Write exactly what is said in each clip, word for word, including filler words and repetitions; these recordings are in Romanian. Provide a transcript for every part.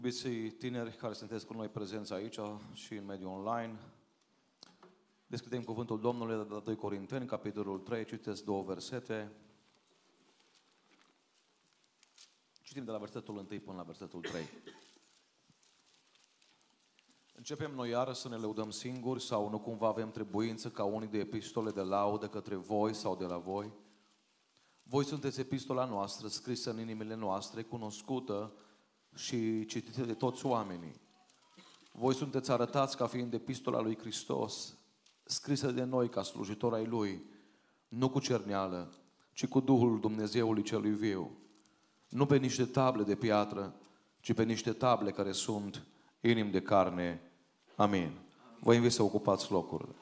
Iubiții tineri care sunteți cu noi prezenți aici și în mediul online, deschidem cuvântul Domnului de la doi Corinteni, capitolul trei, citesc două versete. Citim de la versetul unu până la versetul trei. Începem noi iară să ne lăudăm singuri sau nu cumva avem trebuință ca unii de epistole de laudă către voi sau de la voi? Voi sunteți epistola noastră, scrisă în inimile noastre, cunoscută și citită de toți oamenii. Voi sunteți arătați ca fiind epistola lui Hristos, scrisă de noi ca slujitori ai Lui, nu cu cerneală, ci cu Duhul Dumnezeului celui viu. Nu pe niște table de piatră, ci pe niște table care sunt inimi de carne. Amin. Vă invit să ocupați locurile.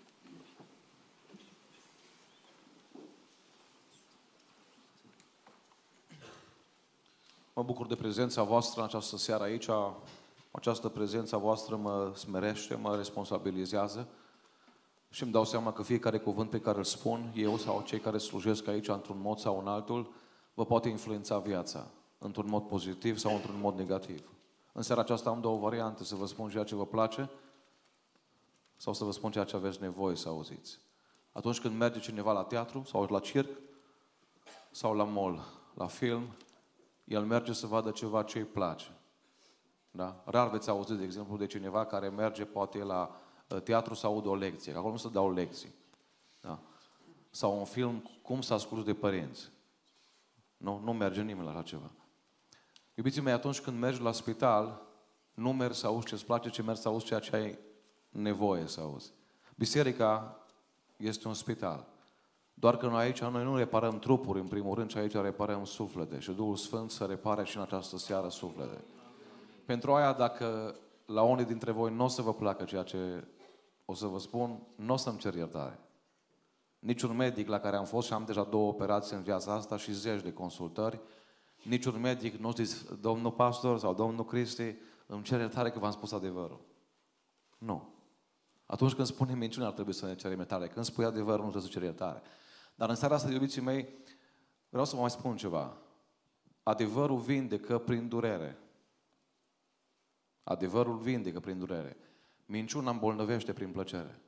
Mă bucur de prezența voastră în această seară aici. Această prezență voastră mă smerește, mă responsabilizează și îmi dau seama că fiecare cuvânt pe care îl spun, eu sau cei care slujesc aici într-un mod sau în altul, vă poate influența viața, într-un mod pozitiv sau într-un mod negativ. În seara aceasta am două variante, să vă spun ceea ce vă place sau să vă spun ceea ce aveți nevoie să auziți. Atunci când merge cineva la teatru sau la circ sau la mall, la film, el merge să vadă ceva ce îi place. Da? Rar veți auzi, de exemplu, de cineva care merge poate la teatru să audă o lecție. Acolo nu se dau lecții. Da? Sau un film, cum să asculți de părinți. Nu, nu merge nimeni la așa ceva. Iubiții mei, atunci când mergi la spital, nu mergi să auzi ce-ți place, ci mergi să auzi ceea ce ai nevoie să auzi. Biserica este un spital. Doar că noi aici, noi nu reparăm trupuri, în primul rând, ci aici reparăm suflete. Și Duhul Sfânt să repare și în această seară suflete. Pentru aia, dacă la unii dintre voi nu o să vă placă ceea ce o să vă spun, nu o să-mi cer iertare. Niciun medic la care am fost și am deja două operații în viața asta și zeci de consultări, niciun medic nu zis, domnul pastor sau domnul Cristi, îmi cer iertare că v-am spus adevărul. Nu. Atunci când spunem minciună ar trebui să ne cerem iertare. Când spui adevărul, nu trebuie să ceri iertare. Dar în seara asta, iubiții mei, vreau să vă mai spun ceva. Adevărul vindecă prin durere. Adevărul vindecă prin durere. Minciuna îmbolnăvește prin plăcere.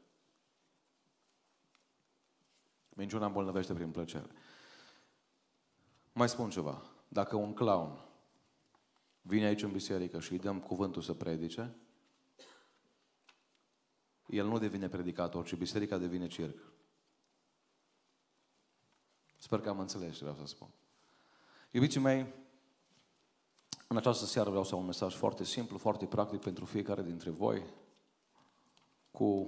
Minciuna îmbolnăvește prin plăcere. Mai spun ceva. Dacă un clown vine aici în biserică și îi dăm cuvântul să predice, el nu devine predicator, ci biserica devine circ. Sper că am înțeles ce vreau să spun. Iubiții mei, în această seară vreau să am un mesaj foarte simplu, foarte practic pentru fiecare dintre voi, cu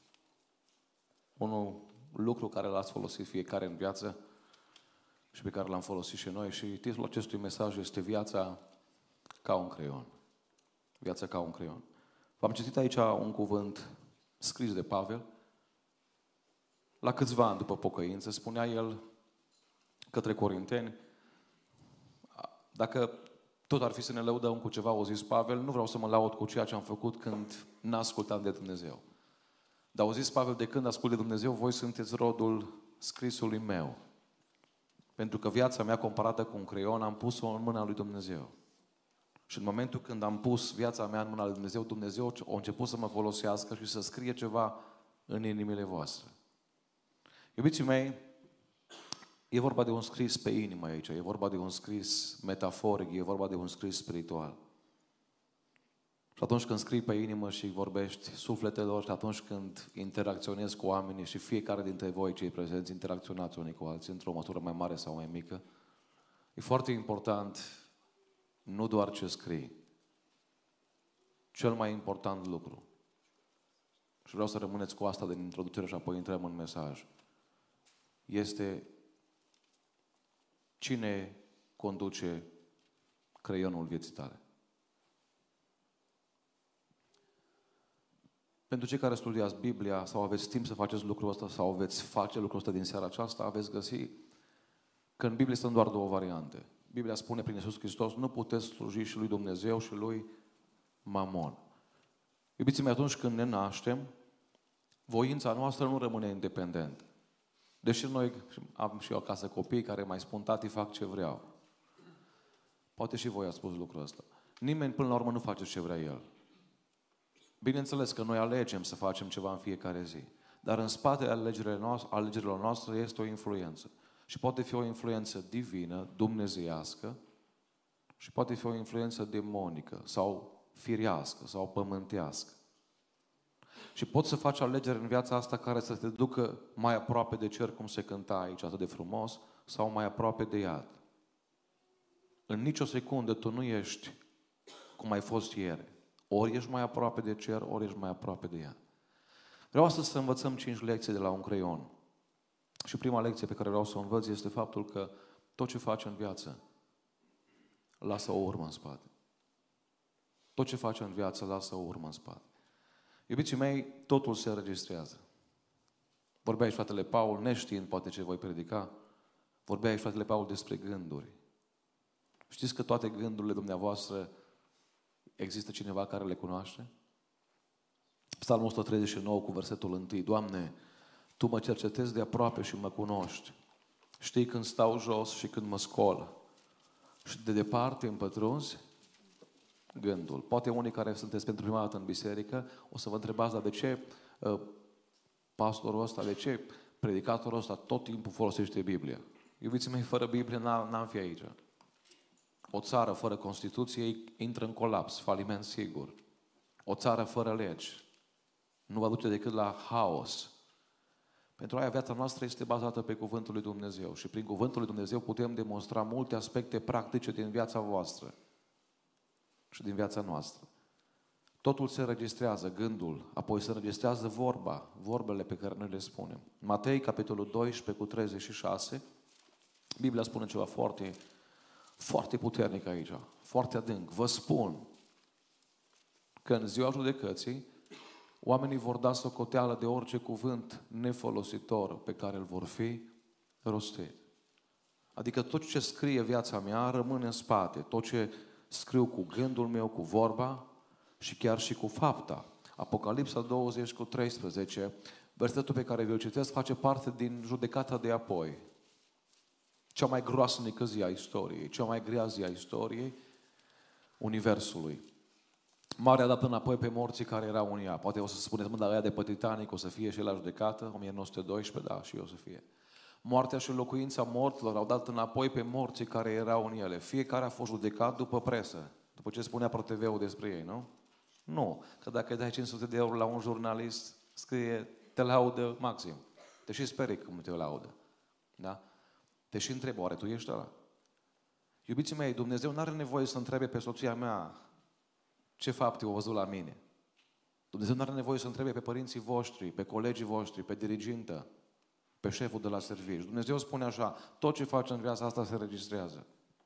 un lucru care l-ați folosit fiecare în viață și pe care l-am folosit și noi. Și titlul acestui mesaj este Viața ca un creion. Viața ca un creion. V-am citit aici un cuvânt scris de Pavel. La câțiva ani după pocăință, spunea el către Corinteni, dacă tot ar fi să ne lăudăm cu ceva, o zis Pavel, nu vreau să mă laud cu ceea ce am făcut când n-ascultam de Dumnezeu. Dar au zis Pavel, de când ascult de Dumnezeu, voi sunteți rodul scrisului meu. Pentru că viața mea comparată cu un creion, am pus-o în mâna lui Dumnezeu. Și în momentul când am pus viața mea în mâna lui Dumnezeu, Dumnezeu a început să mă folosească și să scrie ceva în inimile voastre. Iubiții mei, e vorba de un scris pe inimă aici, e vorba de un scris metaforic, e vorba de un scris spiritual. Și atunci când scrii pe inimă și vorbești sufletelor și atunci când interacționezi cu oamenii și fiecare dintre voi cei prezenți interacționați unii cu alții într-o măsură mai mare sau mai mică, e foarte important nu doar ce scrii. Cel mai important lucru. Și vreau să rămâneți cu asta din introducere și apoi intrăm în mesaj. Este cine conduce creionul vieții tale. Pentru cei care studiați Biblia sau aveți timp să faceți lucrul ăsta sau veți face lucrul ăsta din seara aceasta, aveți găsi că în Biblie sunt doar două variante. Biblia spune prin Iisus Hristos, nu puteți sluji și lui Dumnezeu și lui Mamon. Iubiții mei, atunci când ne naștem, voința noastră nu rămâne independentă. Deși noi am și eu acasă copii care mai spun, tati, fac ce vreau. Poate și voi ați spus lucrul ăsta. Nimeni până la urmă nu face ce vrea el. Bineînțeles că noi alegem să facem ceva în fiecare zi. Dar în spatele alegerilor noastre, alegerilor noastre este o influență. Și poate fi o influență divină, dumnezeiască, și poate fi o influență demonică sau firească sau pământească. Și poți să faci alegeri în viața asta care să te ducă mai aproape de cer, cum se cânta aici atât de frumos, sau mai aproape de iad. În nicio secundă tu nu ești cum ai fost ieri. Ori ești mai aproape de cer, ori ești mai aproape de iad. Vreau astăzi să învățăm cinci lecții de la un creion. Și prima lecție pe care vreau să o învăț este faptul că tot ce faci în viață lasă o urmă în spate. Tot ce faci în viață lasă o urmă în spate. Iubiții mei, totul se înregistrează. Vorbea aici fratele Paul, neștiind poate ce voi predica, vorbea aici fratele Paul despre gânduri. Știți că toate gândurile dumneavoastră există cineva care le cunoaște? Psalmul o sută treizeci și nouă cu versetul unu. Doamne, Tu mă cercetezi de aproape și mă cunoști. Știi când stau jos și când mă scol. Și de departe îmi pătrunzi gândul. Poate unii care sunteți pentru prima dată în biserică o să vă întrebați, dar de ce uh, pastorul ăsta, de ce predicatorul ăsta tot timpul folosește Biblia? Iubiții mei, fără Biblie n-am fi aici. O țară fără Constituție intră în colaps, faliment sigur. O țară fără legi nu va duce decât la haos. Pentru aia viața noastră este bazată pe Cuvântul lui Dumnezeu și prin Cuvântul lui Dumnezeu putem demonstra multe aspecte practice din viața voastră și din viața noastră. Totul se înregistrează, gândul, apoi se înregistrează vorba, vorbele pe care noi le spunem. Matei, capitolul doisprezece, cu treizeci și șase, Biblia spune ceva foarte, foarte puternic aici, foarte adânc. Vă spun că în ziua judecății oamenii vor da socoteală de orice cuvânt nefolositor pe care îl vor fi rostit. Adică tot ce scrie viața mea rămâne în spate. Tot ce scriu cu gândul meu, cu vorba și chiar și cu fapta. Apocalipsa douăzeci cu treisprezece, versetul pe care vi-l citesc, face parte din judecata de apoi. Cea mai groasnică zi a istoriei, cea mai grea zi a istoriei Universului. Marea a dat înapoi pe morții care erau în ea. Poate o să spuneți, mă, dar aia de pe Titanic o să fie și la judecată, o mie nouă sute doisprezece, da, și o să fie. Moartea și locuința morților au dat înapoi pe morții care erau în ele. Fiecare a fost judecat după presă, după ce spunea ProTV-ul despre ei, nu? Nu, că dacă îi dai cinci sute de euro la un jurnalist, scrie, te laudă maxim. Te și sperii cum te laudă. Da? Te și întrebi, oare tu ești ăla? Iubiții mei, Dumnezeu nu are nevoie să întrebe pe soția mea ce fapte au văzut la mine. Dumnezeu nu are nevoie să întrebe pe părinții voștri, pe colegii voștri, pe dirigintă, pe șeful de la serviciu. Dumnezeu spune așa, tot ce faci în viața asta se registrează.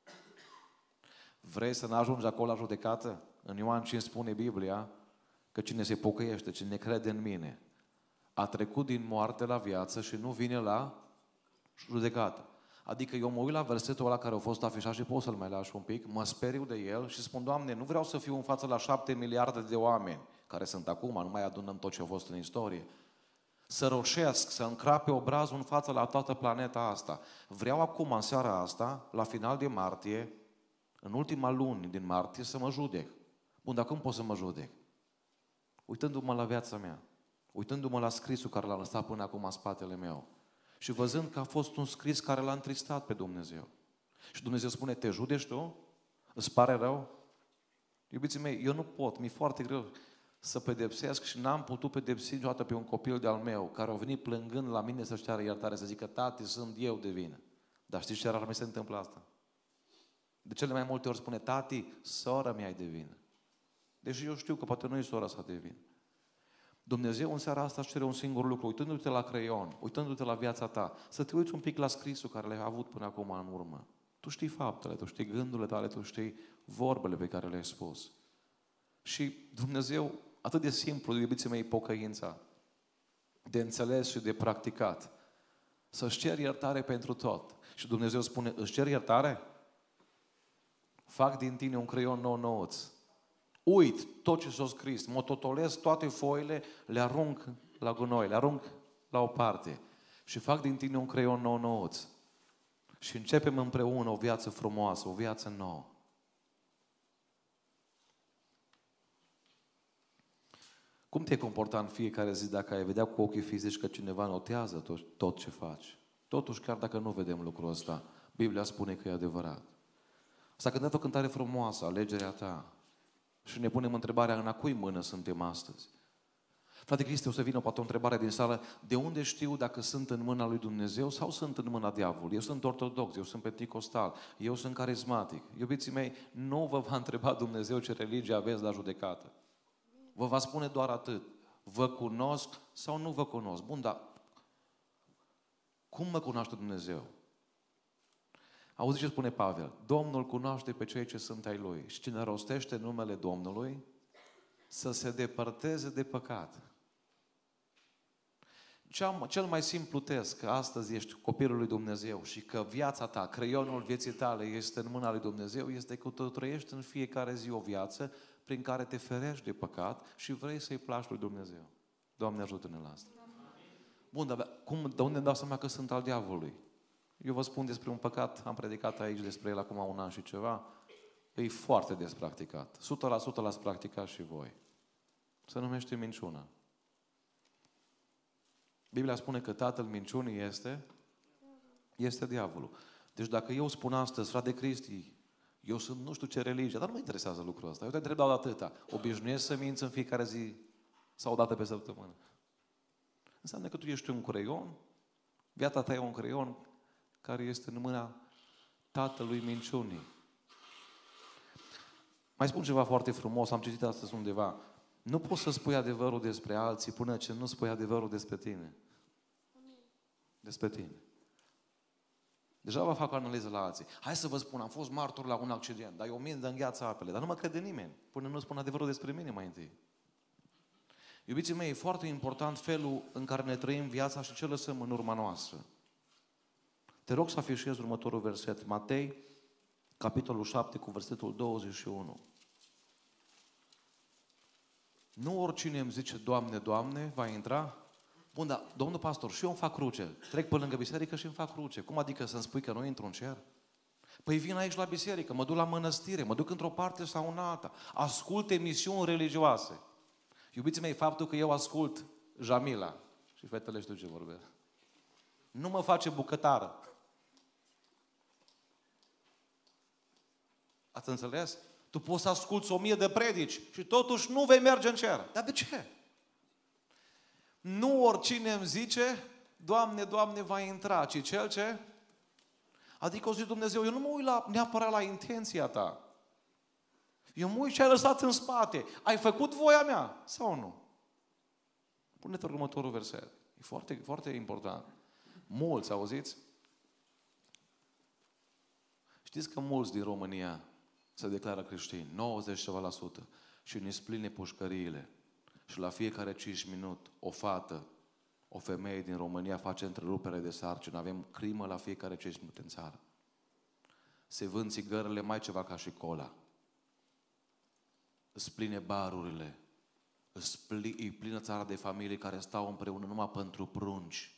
Vrei să n-ajungi acolo la judecată? În Ioan cinci spune Biblia că cine se pocăiește, cine crede în mine, a trecut din moarte la viață și nu vine la judecată. Adică eu mă uit la versetul ăla care a fost afișat și pot să-l mai lași un pic, mă speriu de el și spun, Doamne, nu vreau să fiu în față la șapte miliarde de oameni care sunt acum, nu mai adunăm tot ce a fost în istorie. Să roșesc, să încrape obrazul în față la toată planeta asta. Vreau acum, în seara asta, la final de martie, în ultima luni din martie, să mă judec. Bun, dar cum pot să mă judec? Uitându-mă la viața mea, uitându-mă la scrisul care l-a lăsat până acum în spatele meu și văzând că a fost un scris care l-a întristat pe Dumnezeu. Și Dumnezeu spune, te judeci tu? Îți pare rău? Iubiții mei, eu nu pot, mi-e foarte greu să pedepsesc și n-am putut pedepsi niciodată pe un copil de-al meu care a venit plângând la mine să-și ceară iertare, să zică, tati, sunt eu de vină. Dar știți ce rar mi se întâmplă asta? De cele mai multe ori spune, tati, sora mea e de vină. Deși eu știu că poate nu e sora sa de vină. Dumnezeu în seara asta își cere un singur lucru, uitându-te la creion, uitându-te la viața ta, să te uiți un pic la scrisul care le-ai avut până acum în urmă. Tu știi faptele, tu știi gândurile tale, tu știi vorbele pe care le-ai spus. Și Dumnezeu, atât de simplu, iubiții mei, pocăința, de înțeles și de practicat, să-și cer iertare pentru tot. Și Dumnezeu spune, își cer iertare? Fac din tine un creion nou-nouț. Uit tot ce s-a scris, mă totolez toate foile, le arunc la gunoi, le arunc la o parte și fac din tine un creion nou-nouț. Și începem împreună o viață frumoasă, o viață nouă. Cum te-ai comporta în fiecare zi dacă ai vedea cu ochii fizici că cineva notează tot, tot ce faci? Totuși, chiar dacă nu vedem lucrul ăsta, Biblia spune că e adevărat. S-a cântat o cântare frumoasă, alegerea ta. Și ne punem întrebarea, în a cui mână suntem astăzi? Frate Cristi, o să vină poate o întrebare din sală, de unde știu dacă sunt în mâna lui Dumnezeu sau sunt în mâna diavolului? Eu sunt ortodox, eu sunt penticostal, eu sunt carismatic. Iubiții mei, nu vă va întreba Dumnezeu ce religie aveți la judecată. Vă va spune doar atât. Vă cunosc sau nu vă cunosc? Bun, dar cum mă cunoaște Dumnezeu? Auzi ce spune Pavel? Domnul cunoaște pe cei ce sunt ai Lui. Și cine rostește numele Domnului, să se depărteze de păcat. Cel mai simplu test că astăzi ești copilul lui Dumnezeu și că viața ta, creionul vieții tale este în mâna lui Dumnezeu, este că tu trăiești în fiecare zi o viață prin care te ferești de păcat și vrei să-i placi lui Dumnezeu. Doamne, ajută-ne la asta. Bun, dar cum, de unde îmi dau seama că sunt al diavolului? Eu vă spun despre un păcat, am predicat aici despre el acum un an și ceva, e foarte des practicat. o sută la sută l-ați practicat și voi. Se numește minciuna. Biblia spune că tatăl minciunii este, este diavolul. Deci dacă eu spun astăzi, frate Cristi, eu sunt nu știu ce religie, dar nu mă interesează lucrul ăsta. Eu te întreb doar atâta. Obișnuiesc să minți în fiecare zi sau o dată pe săptămână? Înseamnă că tu ești un creion, viața ta e un creion care este în mâna tatălui minciunii. Mai spun ceva foarte frumos, am citit astăzi undeva. Nu poți să spui adevărul despre alții până ce nu spui adevărul despre tine. Despre tine. Deja vă fac o analiză la alții. Hai să vă spun, am fost martor la un accident, dar eu mint de îngheață apele, dar nu mă crede nimeni, până nu spun adevărul despre mine mai întâi. Iubiții mei, e foarte important felul în care ne trăim viața și ce lăsăm în urma noastră. Te rog să afișezi următorul verset. Matei, capitolul șapte, cu versetul douăzeci și unu. Nu oricine îmi zice, Doamne, Doamne, va intra. Bun, dar, domnul pastor, și eu îmi fac cruce. Trec pe lângă biserică și îmi fac cruce. Cum adică să-mi spui că nu intru în cer? Păi vin aici la biserică, mă duc la mănăstire, mă duc într-o parte sau în alta. Ascult emisiuni religioase. Iubiții mei, faptul că eu ascult Jamila, și fetele știu ce vorbesc, nu mă face bucătară. Ați înțeles? Tu poți să asculți o mie de predici și totuși nu vei merge în cer. Dar de ce? Nu oricine îmi zice, Doamne, Doamne, va intra, ci cel ce? Adică o zi Dumnezeu, eu nu mă uit la, neapărat la intenția ta. Eu mă uit ce ai lăsat în spate. Ai făcut voia mea sau nu? Pune-te următorul verset. E foarte, foarte important. Mulți, auziți? Știți că mulți din România se declară creștini, nouăzeci ceva la sută, și ne spline pușcăriile. Și la fiecare cinci minute o fată, o femeie din România face întrerupere de sarcină. Avem crimă la fiecare cinci minute în țară. Se vând țigările mai ceva ca și cola. Îți pline barurile. Îți pli, îi plină țara de familii care stau împreună numai pentru prunci.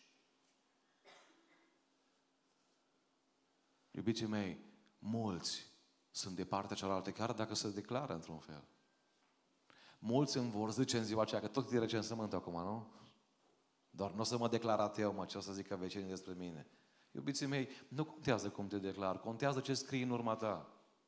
Iubiții mei, mulți sunt de partea cealaltă, chiar dacă se declară într-un fel. Mulți îmi vor zice în ziua aceea, că tot e recensământ acum, nu? Doar nu o să mă declar ateu, mă, ce o să zică vecinii despre mine. Iubiții mei, nu contează cum te declar, contează ce scrii în urma ta.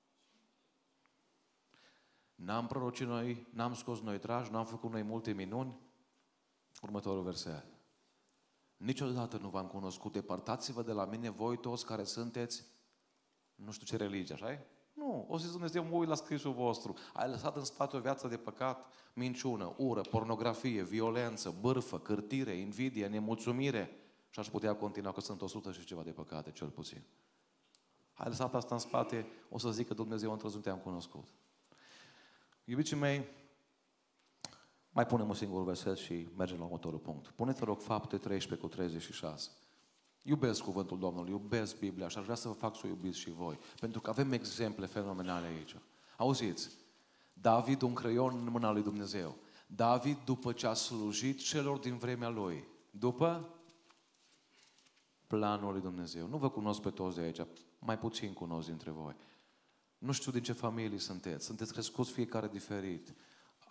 N-am prorocit noi, n-am scos noi trași, n-am făcut noi multe minuni. Următorul verset. Niciodată nu v-am cunoscut, depărtați-vă de la mine voi toți care sunteți, nu știu ce religie, așa-i? Nu, o să Dumnezeu, mă uit la scrisul vostru. Ai lăsat în spate o viață de păcat, minciună, ură, pornografie, violență, bârfă, cârtire, invidie, nemulțumire. Și aș putea continua că sunt o sută și ceva de păcate, cel puțin. Ai lăsat asta în spate, o să zic că Dumnezeu într-o zi nu te-am cunoscut. Iubiții mei, mai punem un singur verset și mergem la următorul punct. Pune-te, rog, Fapte treisprezece cu treizeci și șase. Iubesc cuvântul Domnului, iubesc Biblia și aș vrea să vă fac să o iubiți și voi. Pentru că avem exemple fenomenale aici. Auziți, David, un creion în mâna lui Dumnezeu. David, după ce a slujit celor din vremea lui, după planul lui Dumnezeu. Nu vă cunosc pe toți de aici, mai puțin cunosc dintre voi. Nu știu din ce familii sunteți, sunteți crescuți fiecare diferit.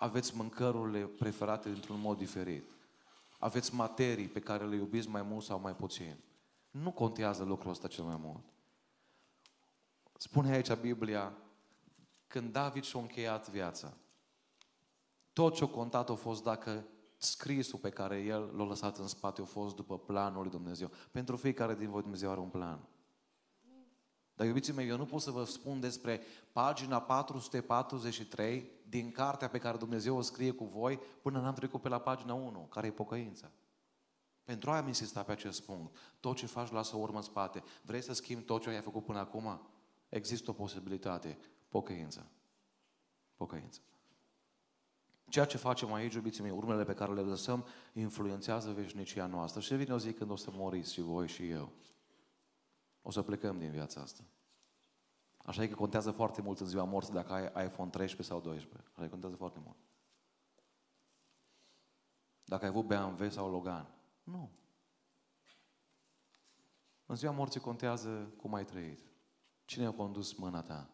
aveți mâncărurile preferate într-un mod diferit. Aveți materii pe care le iubiți mai mult sau mai puțin. Nu contează lucrul ăsta cel mai mult. Spune aici Biblia, când David și-a încheiat viața, tot ce-a contat a fost dacă scrisul pe care el l-a lăsat în spate a fost după planul lui Dumnezeu. Pentru fiecare din voi Dumnezeu are un plan. Dar iubiții mei, eu nu pot să vă spun despre pagina patru sute patruzeci și trei din cartea pe care Dumnezeu o scrie cu voi până n-am trecut pe la pagina unu, care e pocăința. Pentru aia am insistat pe acest punct. Tot ce faci, lasă o urmă în spate. Vrei să schimbi tot ce ai făcut până acum? Există o posibilitate. Pocăință. Pocăință. Ceea ce facem aici, iubiții mei, urmele pe care le lăsăm, influențează veșnicia noastră. Și vine o zi când o să moriți și voi și eu. O să plecăm din viața asta. Așa e că contează foarte mult în ziua morții dacă ai iPhone treisprezece sau doisprezece. Așa e, contează foarte mult. Dacă ai avut B M W sau Logan. Nu. În ziua morții contează cum ai trăit. Cine a condus mâna ta?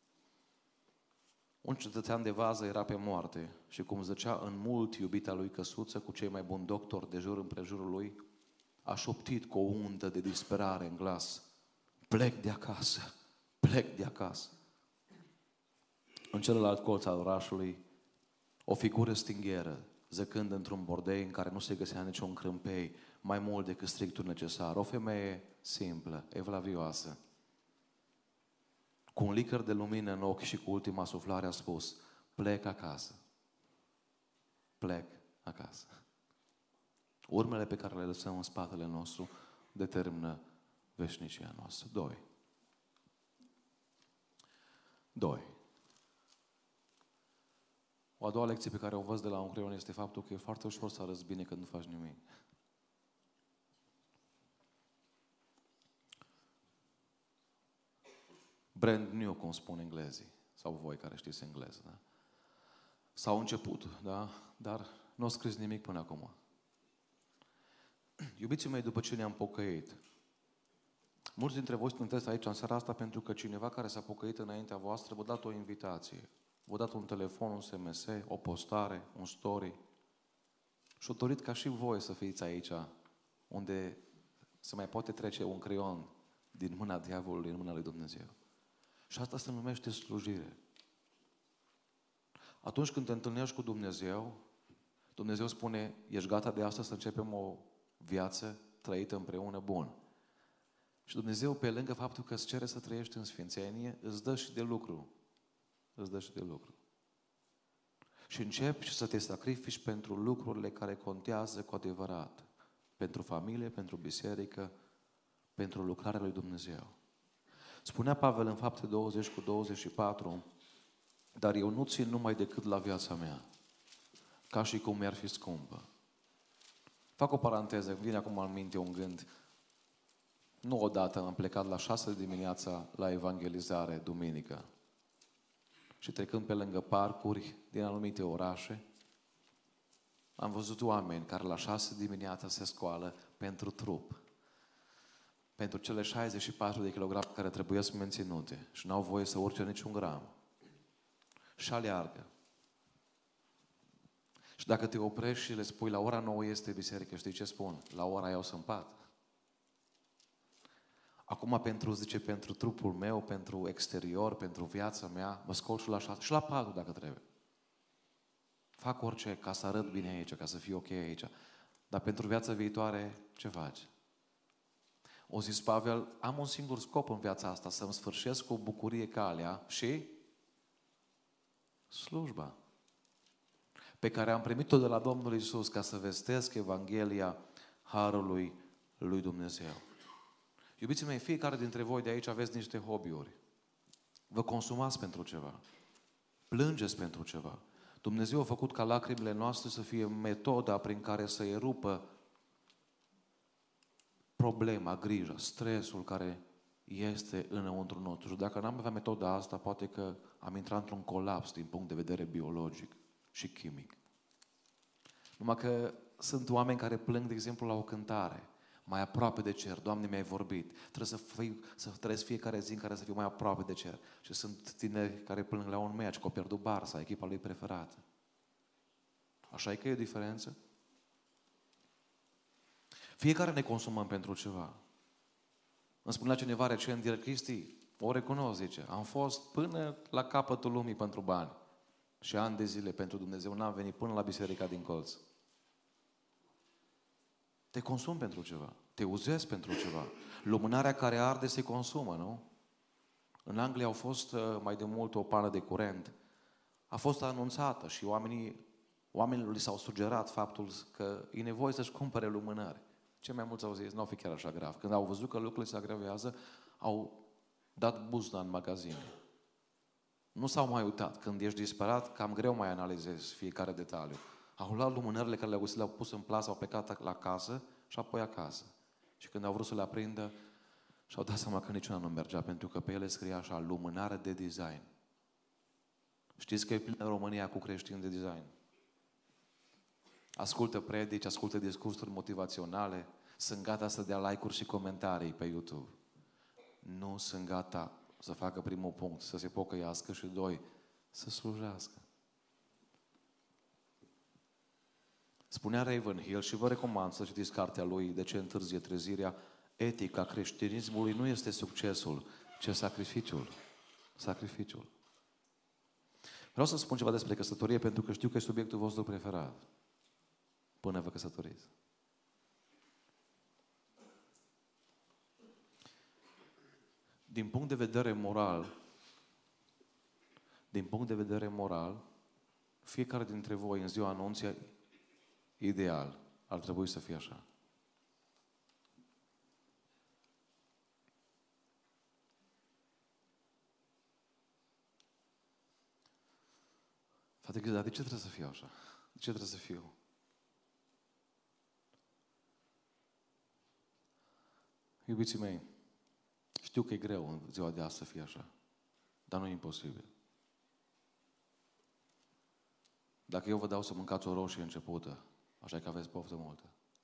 Un cetățean de vază era pe moarte și cum zăcea în mult iubita lui căsuță cu cei mai buni doctori de jur împrejurul lui, a șoptit cu o undă de disperare în glas: plec de acasă, plec de acasă. În celălalt colț al orașului, o figură stingheră, zăcând într-un bordei în care nu se găsea niciun crâmpei, mai mult decât strictul necesar. O femeie simplă, evlavioasă, cu un licăr de lumină în ochi și cu ultima suflare a spus: plec acasă. Plec acasă. Urmele pe care le lăsăm în spatele nostru determină veșnicia noastră. Doi. Doi. O a doua lecție pe care o văd de la un creion este faptul că e foarte ușor să arăți bine când nu faci nimic. Brand new, cum spun englezii. Sau voi care știți engleză, da? S-au început, da? Dar nu au scris nimic până acum. Iubiții mei, după ce ne-am pocăit, mulți dintre voi sunteți aici în seara asta pentru că cineva care s-a pocăit înaintea voastră v-a dat o invitație. V-a dat un telefon, un S M S, o postare, un story. Și-a dorit ca și voi să fiți aici, unde se mai poate trece un creion din mâna diavolului în mâna lui Dumnezeu. Și asta se numește slujire. Atunci când te întâlnești cu Dumnezeu, Dumnezeu spune: ești gata de asta să începem o viață trăită împreună bun. Și Dumnezeu, pe lângă faptul că îți cere să trăiești în sfințenie, îți dă și de lucru. Îți dă și de lucru. Și începi să te sacrifici pentru lucrurile care contează cu adevărat. Pentru familie, pentru biserică, pentru lucrarea lui Dumnezeu. Spunea Pavel în Fapte douăzeci cu douăzeci și patru: dar eu nu țin numai decât la viața mea, ca și cum mi-ar fi scumpă. Fac o paranteză, îmi vine acum în minte un gând. Nu odată am plecat la șase dimineața la evangelizare, duminică. Și trecând pe lângă parcuri din anumite orașe, am văzut oameni care la șase dimineața se scoală pentru trup. Pentru cele șaizeci și patru de kilograme care trebuie să menținute și n-au voie să urce niciun gram. Și aleargă. Și dacă te oprești și le spui: la ora nouă este biserică, știi ce spun? La ora aia o să împat. Acum pentru, zice, pentru trupul meu, pentru exterior, pentru viața mea, mă scol și la șase, și la patru dacă trebuie. Fac orice ca să arăt bine aici, ca să fiu ok aici. Dar pentru viața viitoare, ce faci? O zis Pavel: am un singur scop în viața asta, să-mi sfârșesc cu bucurie calea și slujba pe care am primit-o de la Domnul Iisus ca să vestesc Evanghelia Harului lui Dumnezeu. Iubiții mei, fiecare dintre voi de aici aveți niște hobby-uri. Vă consumați pentru ceva. Plângeți pentru ceva. Dumnezeu a făcut ca lacrimile noastre să fie metoda prin care să erupă problema, grija, stresul care este înăuntru nostru. Și dacă n-am avea metoda asta, poate că am intrat într-un colaps din punct de vedere biologic și chimic. Numai că sunt oameni care plâng, de exemplu, la o cântare, mai aproape de cer. Doamne, mi-ai vorbit. Trebuie să, fiu, să trăiesc fiecare zi în care să fiu mai aproape de cer. Și sunt tineri care plâng la un meci, că au pierdut Barça, echipa lui preferată. Așa e că e o diferență? Fiecare ne consumăm pentru ceva. Îmi spunea cineva recent, direct, Cristi, o recunosc, zice, am fost până la capătul lumii pentru bani. Și ani de zile pentru Dumnezeu n-am venit până la biserica din colț. Te consumi pentru ceva. Te uzezi pentru ceva. Lumânarea care arde se consumă, nu? În Anglia au fost mai de mult o pană de curent. A fost anunțată și oamenii, oamenilor li s-au sugerat faptul că e nevoie să-și cumpere lumânări. Cei mai mulți au zis, nu o fi chiar așa grav. Când au văzut că lucrurile se agravează, au dat buzna în magazine. Nu s-au mai uitat. Când ești disperat, cam greu mai analizezi fiecare detaliu. Au luat lumânările care le-au găsit, le-au pus în plasă, au plecat la casă și apoi acasă. Și când au vrut să le aprindă, și-au dat seama că niciuna nu mergea, pentru că pe ele scria așa, lumânare de design. Știți că e plină România cu creștini de design. Ascultă predici, ascultă discursuri motivaționale, sunt gata să dea like-uri și comentarii pe YouTube. Nu sunt gata să facă primul punct, să se pocăiască și doi, să slujească. Spunea Ravenhill și vă recomand să citiți cartea lui De ce întârzie trezirea. Etica creștinismului nu este succesul, ci sacrificiul. Sacrificiul. Vreau să spun ceva despre căsătorie pentru că știu că e subiectul vostru preferat. Până vă căsătoriți. Din punct de vedere moral, din punct de vedere moral, fiecare dintre voi în ziua anunții ideal ar trebui să fie așa. Frate, dar de ce trebuie să fiu așa? De ce trebuie să fiu? Iubiții mei, știu că e greu în ziua de azi să fie așa, dar nu e imposibil. Dacă eu vă dau să mâncați o roșie începută, așa că aveți poftă multă.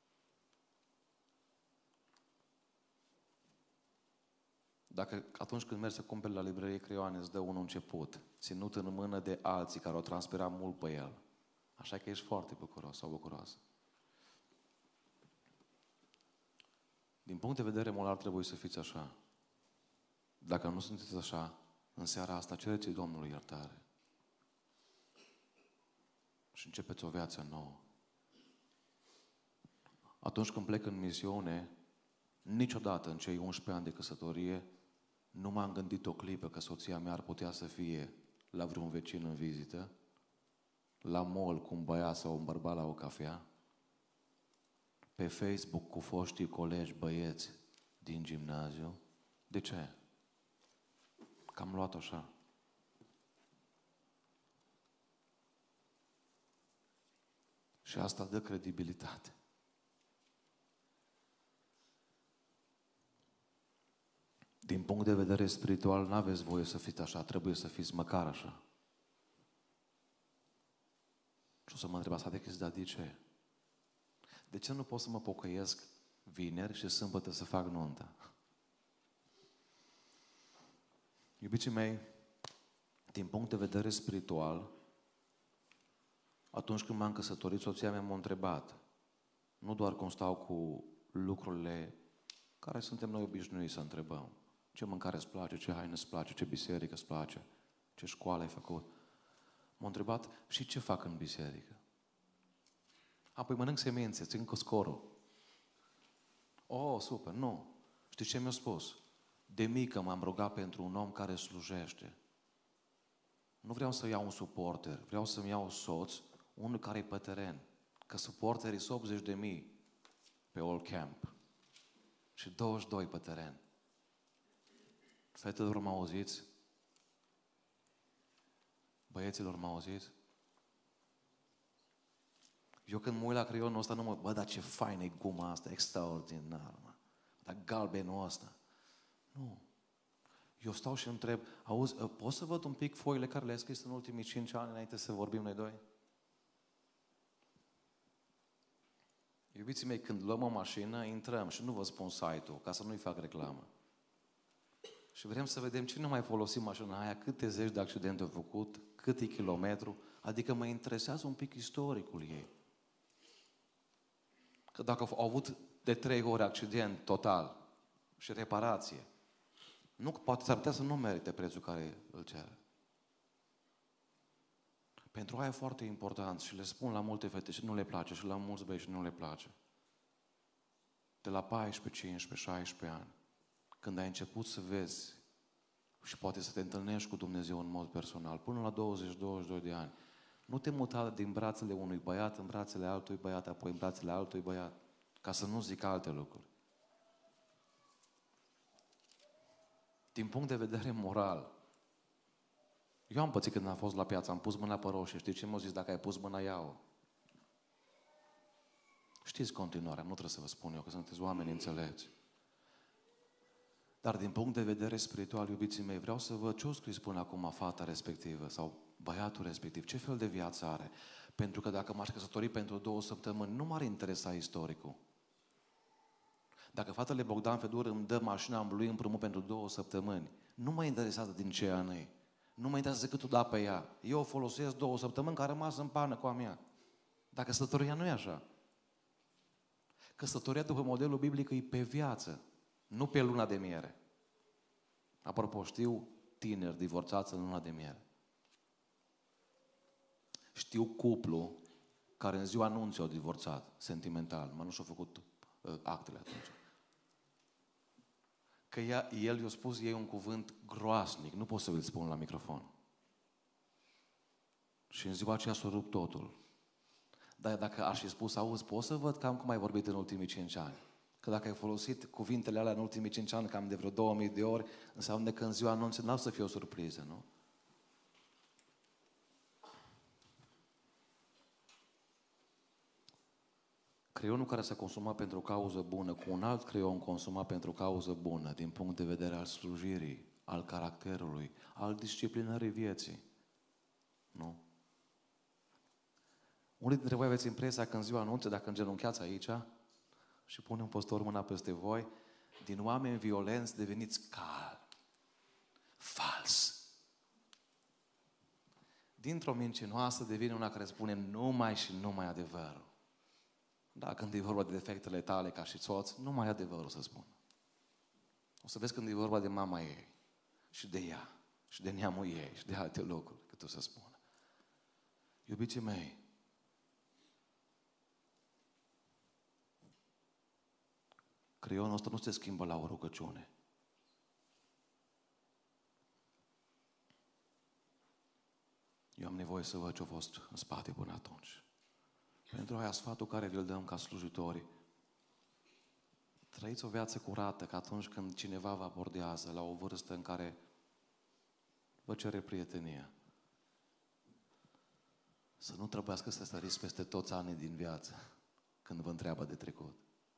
Dacă atunci când mergi să cumperi la librărie creioane, îți dă unul început, ținut în mână de alții care au transpirat mult pe el, așa că ești foarte bucuros sau bucuroasă. Din punct de vedere moral trebuie să fiți așa. Dacă nu sunteți așa, în seara asta cereți Domnului iertare. Și începeți o viață nouă. Atunci când plec în misiune, niciodată în cei unsprezece ani de căsătorie, nu m-am gândit o clipă că soția mea ar putea să fie la vreun vecin în vizită, la mall cu un băiat sau un bărbat la o cafea, pe Facebook cu foștii colegi băieți din gimnaziu. De ce? Că am luat așa. Și asta dă credibilitate. Din punct de vedere spiritual, n-aveți voie să fiți așa, trebuie să fiți măcar așa. Și o să mă întrebați, de chestia, de ce? De ce nu pot să mă pocăiesc vineri și sâmbătă să fac nunta? Iubiții mei, din punct de vedere spiritual, atunci când m-am căsătorit, soția mea m-a întrebat, nu doar cum stau cu lucrurile care suntem noi obișnuiți să întrebăm, ce mâncare îți place, ce haină îți place, ce biserică îți place, ce școală ai făcut. M-a întrebat și ce fac în biserică. Apoi mănânc semințe, țin cu scorul. Oh, super, nu. Știi ce mi-a spus? De mică m-am rugat pentru un om care slujește. Nu vreau să iau un suporter, vreau să-mi iau un soț, unul care e pe teren. Că suporterii sunt optzeci de mii pe All Camp și douăzeci și doi pe teren. Fetelor, mă auziți? Băieților, mă auziți? Eu când mă uit la creionul ăsta, nu mă... Bă, dar ce fain e guma asta, extraordinar, mă. Dar galbenul ăsta. Nu. Eu stau și întreb, auzi, pot să văd un pic foile care le-ai scris în ultimii cinci ani înainte să vorbim noi doi? Iubiții mei, când luăm o mașină, intrăm și nu vă spun site-ul, ca să nu-i fac reclamă. Și vrem să vedem cine mai folosi mașina aia, câte zeci de accidente au făcut, cât e kilometru. Adică mă interesează un pic istoricul ei. Că dacă au avut de trei ori accident total și reparație, nu, poate s-ar putea să nu merite prețul care îl cere. Pentru aia e foarte important și le spun la multe fete și nu le place și la mulți băieți și nu le place. De la paisprezece, cincisprezece, șaisprezece ani, când ai început să vezi și poate să te întâlnești cu Dumnezeu în mod personal, până la douăzeci douăzeci și doi de ani, nu te muta din brațele unui băiat în brațele altui băiat, apoi în brațele altui băiat, ca să nu zic alte lucruri. Din punct de vedere moral, eu am pățit când am fost la piață, am pus mâna pe roșie. Știi ce m-au zis? Dacă ai pus mâna, ia-o. Știți continuarea, nu trebuie să vă spun eu, că sunteți oameni înțelepți. Dar din punct de vedere spiritual, iubiții mei, vreau să văd ce-o scris până acum fata respectivă sau băiatul respectiv, ce fel de viață are. Pentru că dacă m-aș căsători pentru două săptămâni, nu m-ar interesa istoricul. Dacă fratele Bogdan Fedur îmi dă mașina lui împrumut pentru două săptămâni, nu mă interesează din ce an e. Nu mă interesează cât o da pe ea. Eu o folosesc două săptămâni, care a rămas în pană cu a mea. Dar căsătoria nu e așa. Căsătoria după modelul biblic e pe viață, nu pe luna de miere. Apropo, știu tineri divorțați în luna de miere. Știu cuplu care în ziua anunții au divorțat, sentimental, mă nu și-au făcut uh, actele atunci. Că ea, el i-a spus ei un cuvânt groasnic, nu pot să vi-l spun la microfon. Și în ziua aceea s-a rupt totul. Dar dacă aș fi spus, auzi, poți să văd cam cum ai vorbit în ultimii cinci ani? Că dacă ai folosit cuvintele alea în ultimii cinci ani, cam de vreo două mii de ori, înseamnă că în ziua anunții n-au să fie o surpriză, nu? Creionul care s-a consumat pentru o cauză bună, cu un alt creion consumat pentru o cauză bună, din punct de vedere al slujirii, al caracterului, al disciplinării vieții. Nu? Unii dintre voi aveți impresia că în ziua anunții, dacă îngenunchiați aici și pune un păstor mâna peste voi, din oameni violenți deveniți calmi, fals. Dintr-o mincinoasă devine una care spune numai și numai adevărul. Da, când e vorba de defectele tale ca și soț, nu mai e adevărul să spun. O să vezi când e vorba de mama ei și de ea și de neamul ei și de alte lucruri, cât o să spună. Iubiții mei, creionul ăsta nu se schimbă la o rugăciune. Eu am nevoie să văd ce-a fost în spate până atunci. Pentru aia sfatul care vi-l dăm ca slujitori, trăiți o viață curată, că atunci când cineva vă abordează la o vârstă în care vă cere prietenia, să nu trebuiască să săriți peste toți anii din viață când vă întreabă de trecut.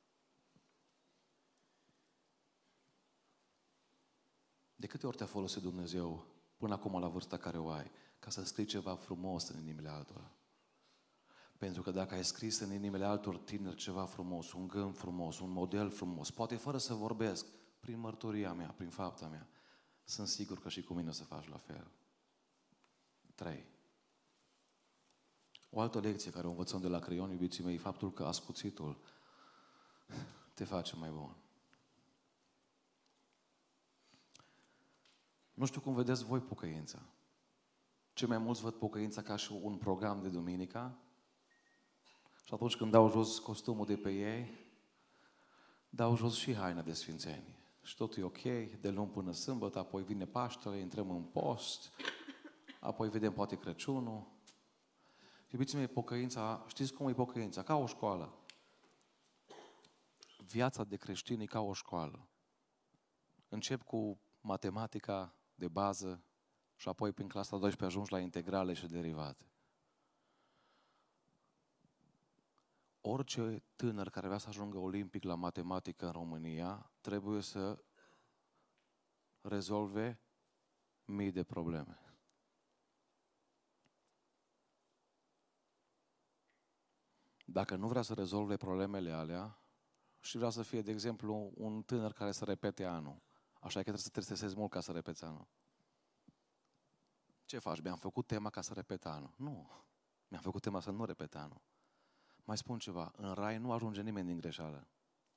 De câte ori te-a folosit Dumnezeu până acum la vârsta care o ai, ca să scrii ceva frumos în inimile altora? Pentru că dacă ai scris în inimile altor tineri ceva frumos, un gând frumos, un model frumos, poate fără să vorbesc, prin mărturia mea, prin fapta mea, sunt sigur că și cu mine o să faci la fel. Trei. O altă lecție care o învățăm de la creion, iubiții mei, e faptul că ascuțitul te face mai bun. Nu știu cum vedeți voi pocăința. Cei mai mulți văd pocăința ca și un program de duminica și atunci când dau jos costumul de pe ei, dau jos și haina de sfințenie. Și totul e ok, de luni până sâmbătă, apoi vine Paștele, intrăm în post, apoi vedem poate Crăciunul. Iubiții mei, pocăința, știți cum e pocăința? Ca o școală. Viața de creștin e ca o școală. Încep cu matematica de bază și apoi prin clasa a doisprezecea ajungi la integrale și derivate. Orice tânăr care vrea să ajungă olimpic la matematică în România trebuie să rezolve mii de probleme. Dacă nu vrea să rezolve problemele alea și vrea să fie, de exemplu, un tânăr care să repete anul, așa că trebuie să te stresezi mult ca să repeți anul. Ce faci? Mi-am făcut tema ca să repet anul. Nu. Mi-am făcut tema să nu repet anul. Mai spun ceva. În rai nu ajunge nimeni din greșeală.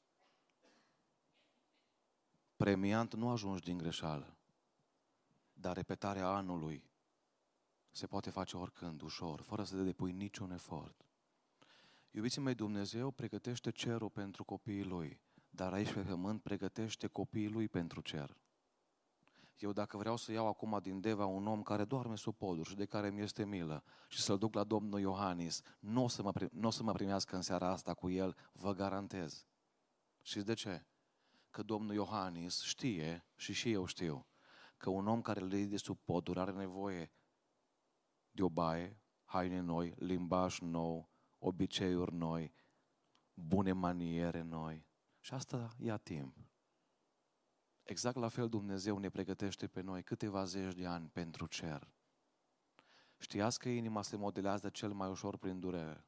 Premiant nu ajungi din greșeală. Dar repetarea anului se poate face oricând, ușor, fără să te depui niciun efort. Iubiții mei, Dumnezeu pregătește cerul pentru copiii Lui, dar aici pe pământ pregătește copiii Lui pentru cer. Eu dacă vreau să iau acum din Deva un om care doarme sub poduri și de care mi este milă și să-l duc la Domnul Iohannis, nu o să mă, nu o să mă primească în seara asta cu el, vă garantez. Știți de ce? Că Domnul Iohannis știe, și și eu știu, că un om care le de sub poduri are nevoie de o baie, haine noi, limbaj nou, obiceiuri noi, bune maniere noi. Și asta ia timp. Exact la fel Dumnezeu ne pregătește pe noi câteva zeci de ani pentru cer. Știați că inima se modelează cel mai ușor prin durere.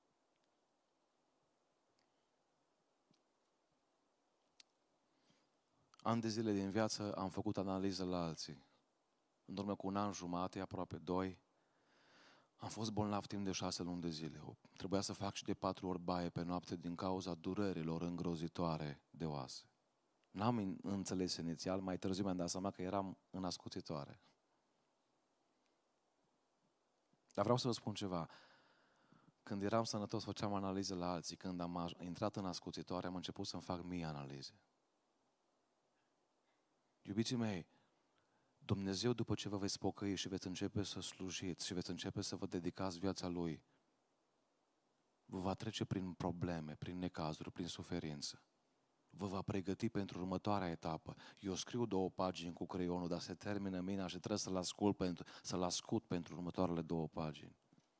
Ani de zile din viață am făcut analiză la alții. În urmă cu un an jumate, aproape doi, am fost bolnav timp de șase luni de zile. Trebuia să fac și de patru ori baie pe noapte din cauza durerilor îngrozitoare de oase. N-am înțeles inițial, mai târziu mi-am dat seama că eram în ascuțitoare. Dar vreau să vă spun ceva. Când eram sănătos, făceam analize la alții. Când am intrat în ascuțitoare, am început să-mi fac mie analize. Iubiții mei, Dumnezeu, după ce vă veți pocăi și veți începe să slujiți și veți începe să vă dedicați viața Lui, vă va trece prin probleme, prin necazuri, prin suferință. Vă va pregăti pentru următoarea etapă. Eu scriu două pagini cu creionul, dar se termină mina și trebuie să-l ascult pentru, să-l ascult pentru următoarele două pagini.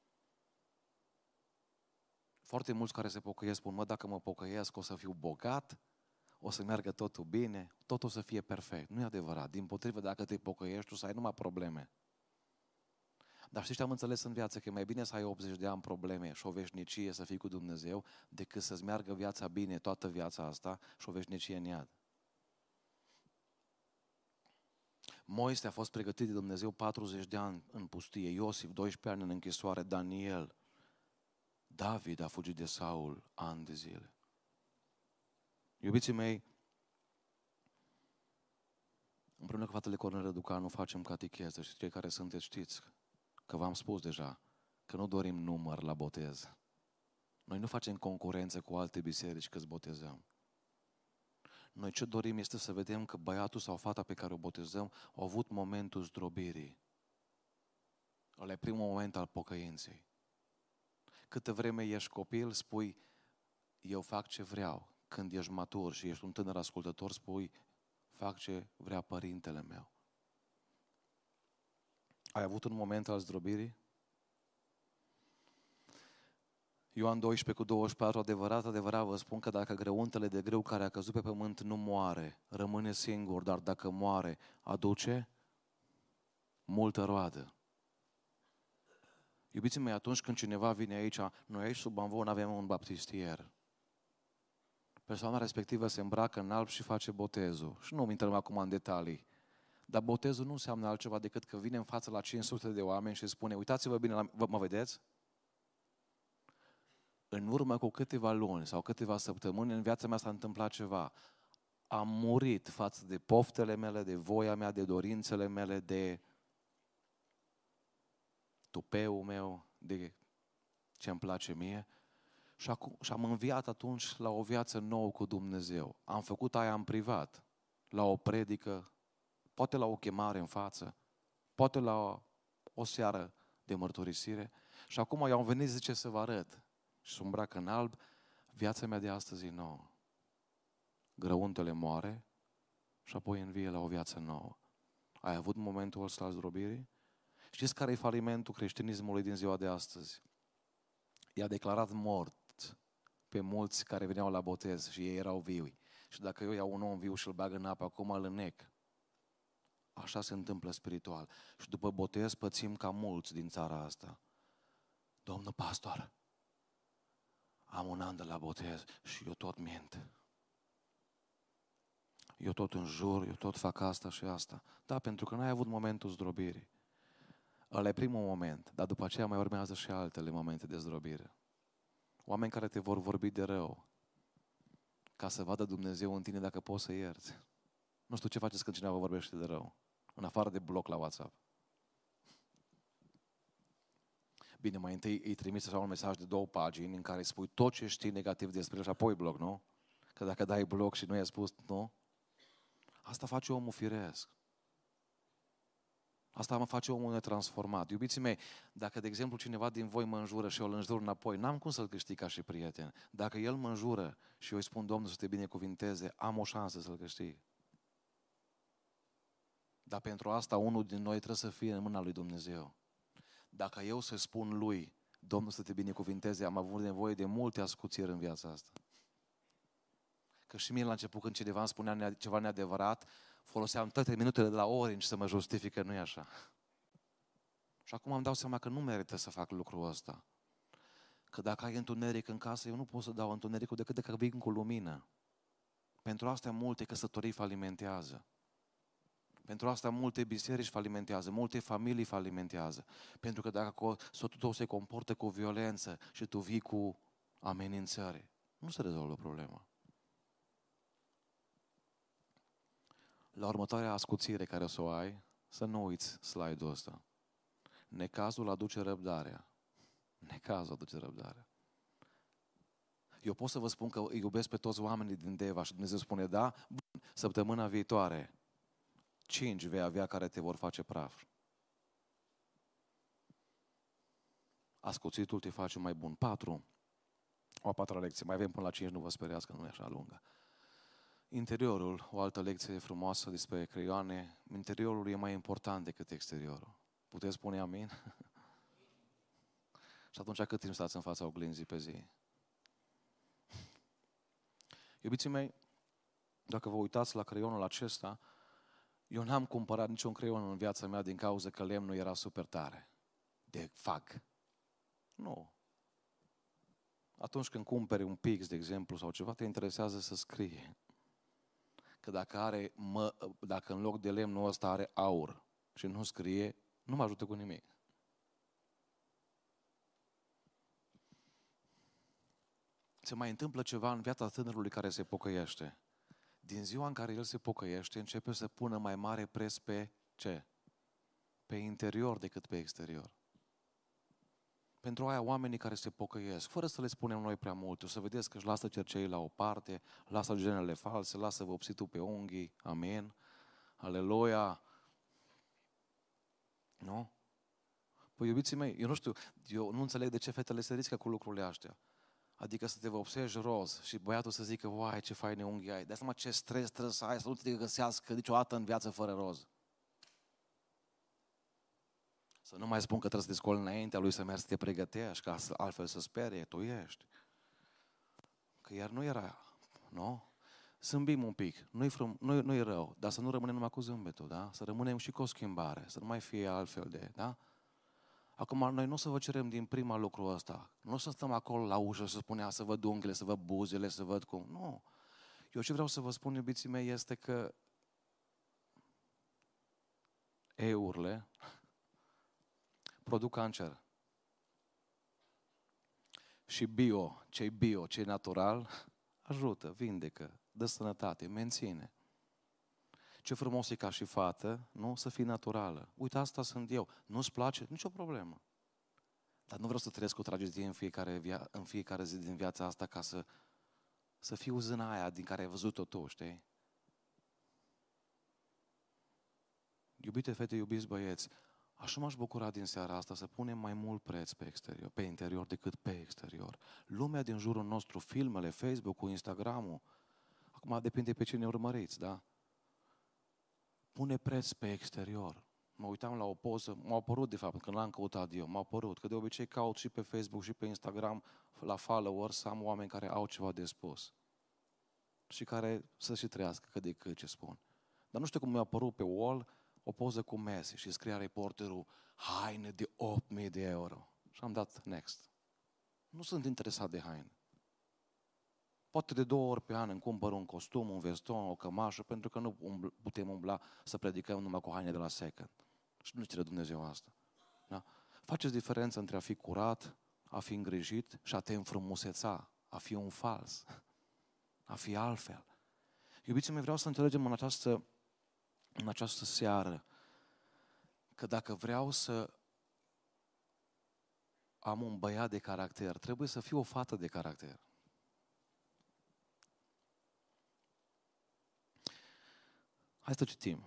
Foarte mulți care se pocăiesc spun, mă, dacă mă pocăiesc o să fiu bogat, o să meargă totul bine, tot o să fie perfect. Nu e adevărat. Dimpotrivă, dacă te pocăiești, tu să ai numai probleme. Dar știți ce am înțeles în viață? Că e mai bine să ai optzeci de ani probleme și o veșnicie să fii cu Dumnezeu, decât să-ți meargă viața bine toată viața asta și o veșnicie în iad. Moise a fost pregătit de Dumnezeu patruzeci de ani în pustie, Iosif doisprezece ani în închisoare, Daniel, David a fugit de Saul ani de zile. Iubiții mei, împreună cu fratele Cornel Răducanu facem catecheză și cei care sunteți știți că v-am spus deja că nu dorim număr la botez. Noi nu facem concurență cu alte biserici că îți botezăm. Noi ce dorim este să vedem că băiatul sau fata pe care o botezăm au avut momentul zdrobirii. Ăla e primul moment al pocăinței. Câtă vreme ești copil, spui, eu fac ce vreau. Când ești matur și ești un tânăr ascultător, spui, fac ce vrea părintele meu. Ai avut un moment al zdrobirii? Ioan doisprezece cu douăzeci și patru, adevărat, adevărat vă spun că dacă grăuntele de grâu care a căzut pe pământ nu moare, rămâne singur, dar dacă moare, aduce multă roadă. Iubiții mei, atunci când cineva vine aici, noi aici sub Amvon avem un baptistier. Persoana respectivă se îmbracă în alb și face botezul. Și nu intrăm acum în detalii. Dar botezul nu înseamnă altceva decât că vine în față la cinci sute de oameni și spune, uitați-vă bine, la... mă vedeți? În urmă cu câteva luni sau câteva săptămâni, în viața mea s-a întâmplat ceva. Am murit față de poftele mele, de voia mea, de dorințele mele, de tupeul meu, de ce-mi place mie. Și, acum, și am înviat atunci la o viață nouă cu Dumnezeu. Am făcut aia în privat, la o predică, poate la o chemare în față, poate la o, o seară de mărturisire. Și acum eu am venit, zice, să vă arăt. Și se îmbracă în alb, viața mea de astăzi e nouă. Grăuntele moare și apoi învie la o viață nouă. Ai avut momentul ăsta al zdrobirii? Știți care e falimentul creștinismului din ziua de astăzi? I-a declarat mort pe mulți care veneau la botez și ei erau vii. Și dacă eu iau un om viu și îl bag în apă, acum îl înnec. Așa se întâmplă spiritual. Și după botez pățim ca mulți din țara asta. Domnul pastor, am un an de la botez și eu tot mint. Eu tot înjur, eu tot fac asta și asta. Da, pentru că n-ai avut momentul zdrobirii. Ăla e primul moment, dar după aceea mai urmează și altele momente de zdrobire. Oameni care te vor vorbi de rău, ca să vadă Dumnezeu în tine dacă poți să ierți. Nu știu ce faceți când cineva vă vorbește de rău, în afară de bloc la WhatsApp. Bine, mai întâi îi trimiți așa un mesaj de două pagini în care îi spui tot ce știi negativ despre el și apoi bloc, nu? Că dacă dai bloc și nu i-ai spus, nu? Asta face omul firesc. Asta mă face omul netransformat. Iubiții mei, dacă, de exemplu, cineva din voi mă înjură și eu îl înjur înapoi, n-am cum să-l câștig ca și prieten. Dacă el mă înjură și eu îi spun, Domnul să te binecuvinteze, am o șansă să-l câștig. Dar pentru asta, unul din noi trebuie să fie în mâna lui Dumnezeu. Dacă eu să spun lui, Domnul să te binecuvinteze, am avut nevoie de multe ascuțiri în viața asta. Că și mie la început, când cineva îmi spunea ceva neadevărat, foloseam toate minutele de la Orange să mă justifice, nu-i așa. Și acum îmi dau seama că nu merită să fac lucrul ăsta. Că dacă ai întuneric în casă, eu nu pot să dau întunericul decât dacă vin cu lumină. Pentru asta multe căsătorii falimentează. Pentru asta multe biserici falimentează, multe familii falimentează. Pentru că dacă soțul tău se comportă cu violență și tu vii cu amenințări, nu se rezolvă problema. La următoarea ascuțire care o să o ai, să nu uiți slide-ul ăsta. Necazul aduce răbdarea. Necazul aduce răbdarea. Eu pot să vă spun că îi iubesc pe toți oamenii din Deva și Dumnezeu spune, da, bun, săptămâna viitoare, cinci vei avea care te vor face praf. Ascuțitul te face mai bun. Patru. O a patra lecție. Mai avem până la cinci, nu vă speriați că nu e așa lungă. Interiorul, o altă lecție frumoasă despre creioane, interiorul e mai important decât exteriorul. Puteți spune amin? Și atunci cât timp stați în fața oglinzii pe zi? Iubiții mei, dacă vă uitați la creionul acesta, eu n-am cumpărat niciun creion în viața mea din cauza că lemnul era super tare. De fag. Nu. Atunci când cumperi un pix, de exemplu, sau ceva, te interesează să scrie. Că dacă, are, mă, dacă în loc de lemnul ăsta are aur și nu scrie, nu mă ajută cu nimic. Se mai întâmplă ceva în viața tânărului care se pocăiește. Din ziua în care el se pocăiește, începe să pună mai mare preț pe ce? Pe interior decât pe exterior. Pentru aia oamenii care se pocăiesc, fără să le spunem noi prea mult, o să vedeți că își lasă cerceii la o parte, lasă genele false, lasă vopsitul pe unghii, amen, aleluia. Nu? Păi iubiții mei, eu nu știu, eu nu înțeleg de ce fetele se riscă cu lucrurile astea. Adică să te vopsești roz și băiatul să zică, uai, ce faine unghii ai. Dă-ți seama ce stres trebuie să ai, să nu te găsească niciodată în viață fără roz. Să nu mai spun că trebuie să te scoli înaintea lui să mergi să te pregătești, ca altfel să sperie, tu ești. Că iar nu era, nu? Zâmbim un pic, nu-i, frum, nu-i, nu-i rău, dar să nu rămânem numai cu zâmbetul, da? Să rămânem și cu o schimbare, să nu mai fie altfel de, da? Acum, noi nu o să vă cerem din prima lucrul ăsta. Nu o să stăm acolo la ușă să spunea să văd unghiile, să văd buzele, să văd cum. Nu. Eu ce vreau să vă spun, iubiții mei, este că eurile produc cancer. Și bio, ce-i bio, ce-i natural, ajută, vindecă, dă sănătate, menține. Ce frumos e ca și fată, nu? Să fii naturală. Uite, asta sunt eu. Nu-ți place? Nicio problemă. Dar nu vreau să trăiesc o tragedie în fiecare, via- în fiecare zi din viața asta ca să, să fiu zâna aia din care ai văzut-o tu, știi? Iubite fete, iubiți băieți, așa m-aș bucura din seara asta să punem mai mult preț pe exterior, pe interior decât pe exterior. Lumea din jurul nostru, filmele, Facebook-ul, Instagram-ul, acum depinde pe cine urmăriți, da? Pune preț pe exterior. Mă uitam la o poză, m-au apărut de fapt, când l-am căutat eu, m-au apărut, că de obicei caut și pe Facebook și pe Instagram, la followers, să am oameni care au ceva de spus. Și care să și trăiască cât de cât ce spun. Dar nu știu cum mi-a apărut pe wall o poză cu Messi și scria reporterul, haine de opt mii de euro. Și am dat next. Nu sunt interesat de haine. Poate de două ori pe an îmi cumpăr un costum, un veston, o cămașă, pentru că nu putem umbla să predicăm numai cu haine de la second. Și nu cere Dumnezeu asta. Da? Faceți diferența între a fi curat, a fi îngrijit și a te înfrumuseța, a fi un fals, a fi altfel. Iubiții mei, vreau să înțelegem în această, în această seară că dacă vreau să am un băiat de caracter, trebuie să fiu o fată de caracter. Hai să citim.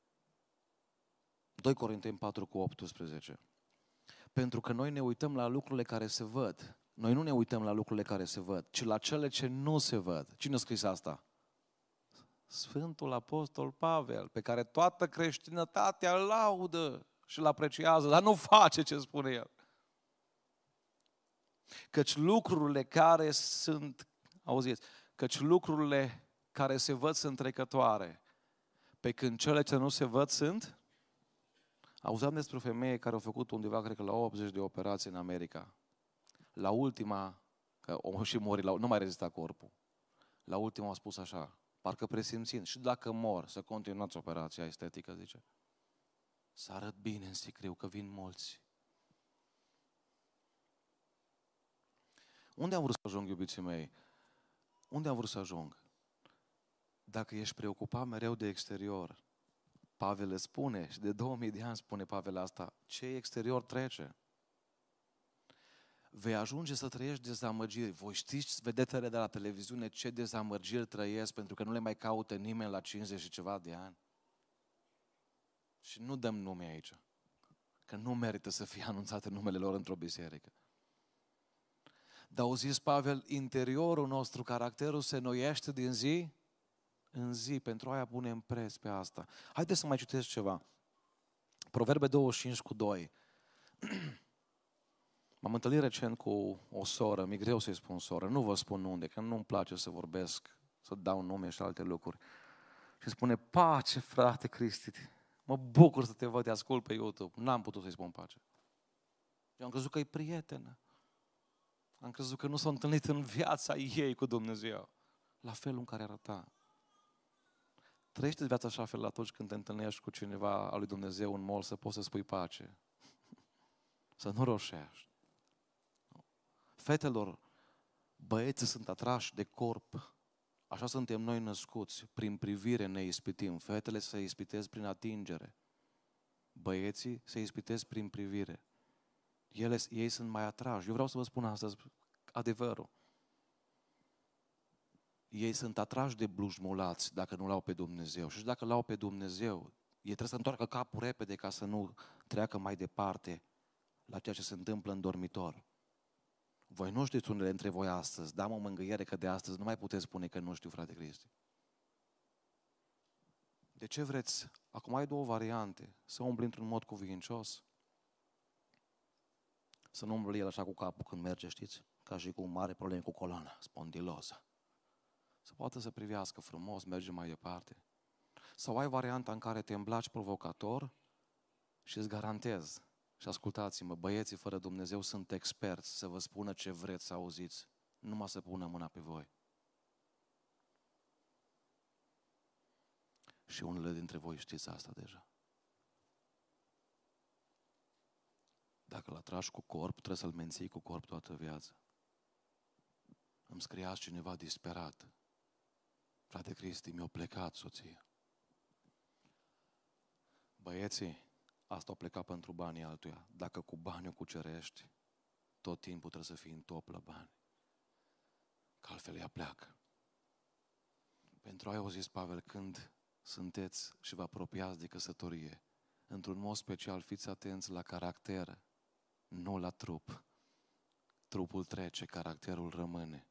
doi Corinteni patru cu optsprezece. Pentru că noi ne uităm la lucrurile care se văd. Noi nu ne uităm la lucrurile care se văd, ci la cele ce nu se văd. Cine a scris asta? Sfântul Apostol Pavel, pe care toată creștinătatea îl laudă și îl apreciază, dar nu face ce spune el. Căci lucrurile care sunt, auziți, căci lucrurile care se văd sunt trecătoare, pe când cele ce nu se văd sunt. Auzeam despre o femeie care a făcut undeva, cred că la optzeci de operații în America. La ultima, că o și mori, la, nu mai rezista corpul. La ultima a spus așa, parcă presimțind, și dacă mor, să continuați operația estetică, zice. Să arăt bine în sicriu, că vin mulți. Unde am vrut să ajung, iubiții mei? Unde am vrut să ajung? Dacă ești preocupat mereu de exterior, Pavel le spune, și de două mii de ani spune Pavel asta, ce exterior trece. Vei ajunge să trăiești dezamăgiri. Voi știți, vedetele de la televiziune, ce dezamăgiri trăiesc pentru că nu le mai caută nimeni la cincizeci și ceva de ani? Și nu dăm nume aici, că nu merită să fie anunțate numele lor într-o biserică. Dar au zis Pavel, interiorul nostru, caracterul se noiește din zi în zi, pentru aia punem preț pe asta. Haideți să mai citesc ceva. Proverbe douăzeci și cinci cu doi. M-am întâlnit recent cu o soră, mi-e greu să-i spun soră, nu vă spun unde, că nu-mi place să vorbesc, să dau nume și alte lucruri. Și spune, pace, frate Cristi, mă bucur să te văd, te ascult pe YouTube. N-am putut să-i spun pace. Eu am crezut că e prietenă. Am crezut că nu s-a întâlnit în viața ei cu Dumnezeu. La felul în care arăta. Trăiește viața așa fel atunci când te întâlnești cu cineva al lui Dumnezeu în mall, să poți să spui pace. Să nu roșești. Fetelor, băieții sunt atrași de corp. Așa suntem noi născuți. Prin privire ne ispitim. Fetele se ispitesc prin atingere. Băieții se ispitesc prin privire. Ele, ei sunt mai atrași. Eu vreau să vă spun astăzi adevărul. Ei sunt atrași de blujmulați dacă nu l-au pe Dumnezeu. Și dacă l-au pe Dumnezeu, ei trebuie să întoarcă capul repede ca să nu treacă mai departe la ceea ce se întâmplă în dormitor. Voi nu știți unele dintre voi astăzi, dar am o mângâiere că de astăzi nu mai puteți spune că nu știu, frate Cristi. De ce vreți? Acum ai două variante. Să umbli într-un mod cuvincios, să nu umbli el așa cu capul când merge, știți? Ca și cu mare probleme cu coloana, spondiloză. Să poată să privească frumos, merge mai departe. Sau ai varianta în care te îmblaci provocator și îți garantez, și ascultați-mă, băieții fără Dumnezeu sunt experți să vă spună ce vreți să auziți, numai să pună mâna pe voi. Și unele dintre voi știți asta deja. Dacă l atragi cu corp, trebuie să-l menții cu corp toată viața. Îmi scria cineva disperat. Frate Cristi, mi-a plecat soția. Băieții, asta o plecat pentru banii altuia. Dacă cu bani o cucerești, tot timpul trebuie să fii în top la bani. Că altfel ea pleacă. Pentru aia au zis Pavel, când sunteți și vă apropiați de căsătorie, într-un mod special fiți atenți la caracter, nu la trup. Trupul trece, caracterul rămâne.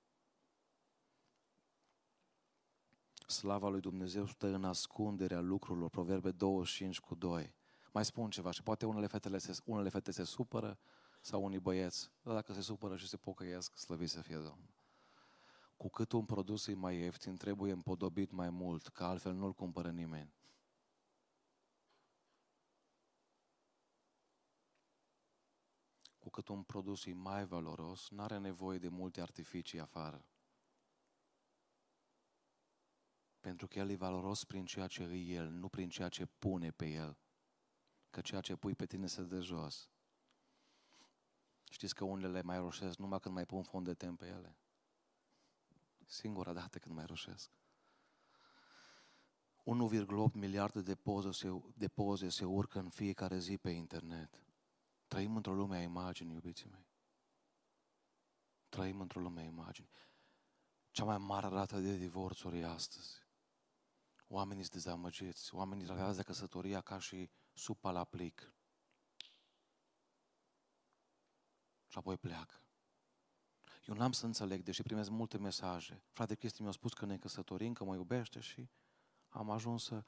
Slava lui Dumnezeu stă în ascunderea lucrurilor, Proverbe douăzeci și cinci cu doi. Mai spun ceva și poate unele, fetele se, unele fete se supără sau unii băieți, dar dacă se supără și se pocăiesc, slăvit să fie Domnul. Cu cât un produs e mai ieftin, trebuie împodobit mai mult, că altfel nu-l cumpără nimeni. Cu cât un produs e mai valoros, n-are nevoie de multe artificii afară. Pentru că el e valoros prin ceea ce e el, nu prin ceea ce pune pe el. Că ceea ce pui pe tine se dă jos. Știți că unele mai roșesc numai când mai pun fond de ten pe ele. Singura dată când mai roșesc. unu virgulă opt miliarde de poze, se, de poze se urcă în fiecare zi pe internet. Trăim într-o lume a imaginii, iubiții mei. Trăim într-o lume a imaginii. Cea mai mare rată de divorțuri e astăzi. Oamenii sunt dezamăgiți. Oamenii tratează căsătoria ca și supa la plic. Și apoi pleacă. Eu n-am să înțeleg, deși primesc multe mesaje. Frate Cristi mi-a spus că ne căsătorim, că mă iubește și am ajuns să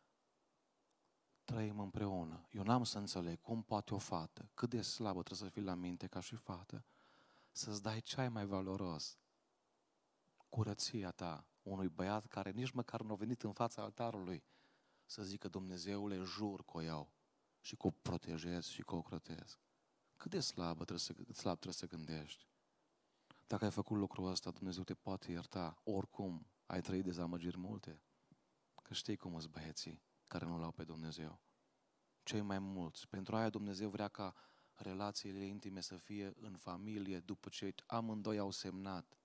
trăim împreună. Eu n-am să înțeleg cum poate o fată, cât de slabă trebuie să fii la minte ca și fată, să-ți dai cei mai valoros, curăția ta, unui băiat care nici măcar nu a venit în fața altarului, să zică, Dumnezeule, jur că o iau și că o protejez și că o crotez. Cât de slabă trebuie să, slab trebuie să gândești. Dacă ai făcut lucrul ăsta, Dumnezeu te poate ierta. Oricum, ai trăit dezamăgiri multe. Că știi cum sunt băieții care nu l-au pe Dumnezeu. Cei mai mulți. Pentru aia Dumnezeu vrea ca relațiile intime să fie în familie după ce amândoi au semnat.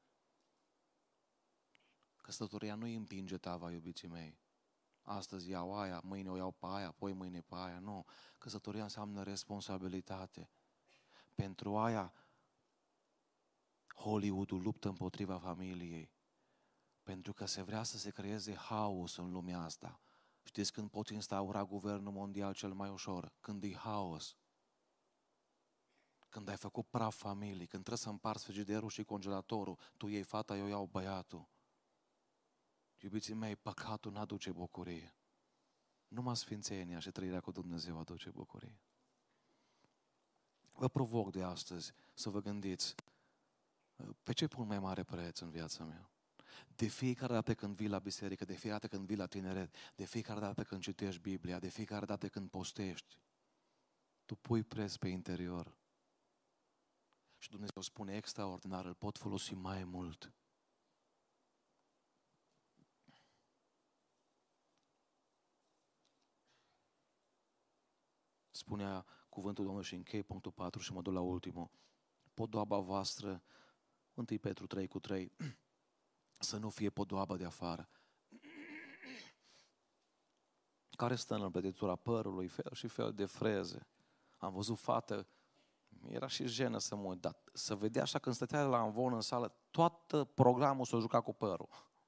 Căsătoria nu îi împinge tava, iubiții mei. Astăzi iau aia, mâine o iau pe aia, apoi mâine pe aia. Nu. Căsătoria înseamnă responsabilitate. Pentru aia Hollywood-ul luptă împotriva familiei. Pentru că se vrea să se creeze haos în lumea asta. Știți când poți instaura guvernul mondial cel mai ușor? Când e haos. Când ai făcut praf familii, când trebuie să împarți frigiderul și congelatorul, tu iei fata, eu iau băiatul. Iubiții mei, păcatul n-aduce bucurie. Numai sfințenia și trăirea cu Dumnezeu aduce bucurie. Vă provoc de astăzi să vă gândiți, pe ce pun mai mare preț în viața mea? De fiecare dată când vii la biserică, de fiecare dată când vii la tineret, de fiecare dată când citești Biblia, de fiecare dată când postești, tu pui preț pe interior. Și Dumnezeu spune extraordinar, îl pot folosi mai mult. Spunea cuvântul Domnului și închei punctul patru și mă duc la ultimul. Podoaba voastră, întâi Petru trei cu trei, să nu fie podoaba de afară, care stă în împletitura părului, fel și fel de freze. Am văzut fată, era și jenă să mă uit, dar să vedea așa când stătea la amvon în sală, toată programul s-o juca cu părul.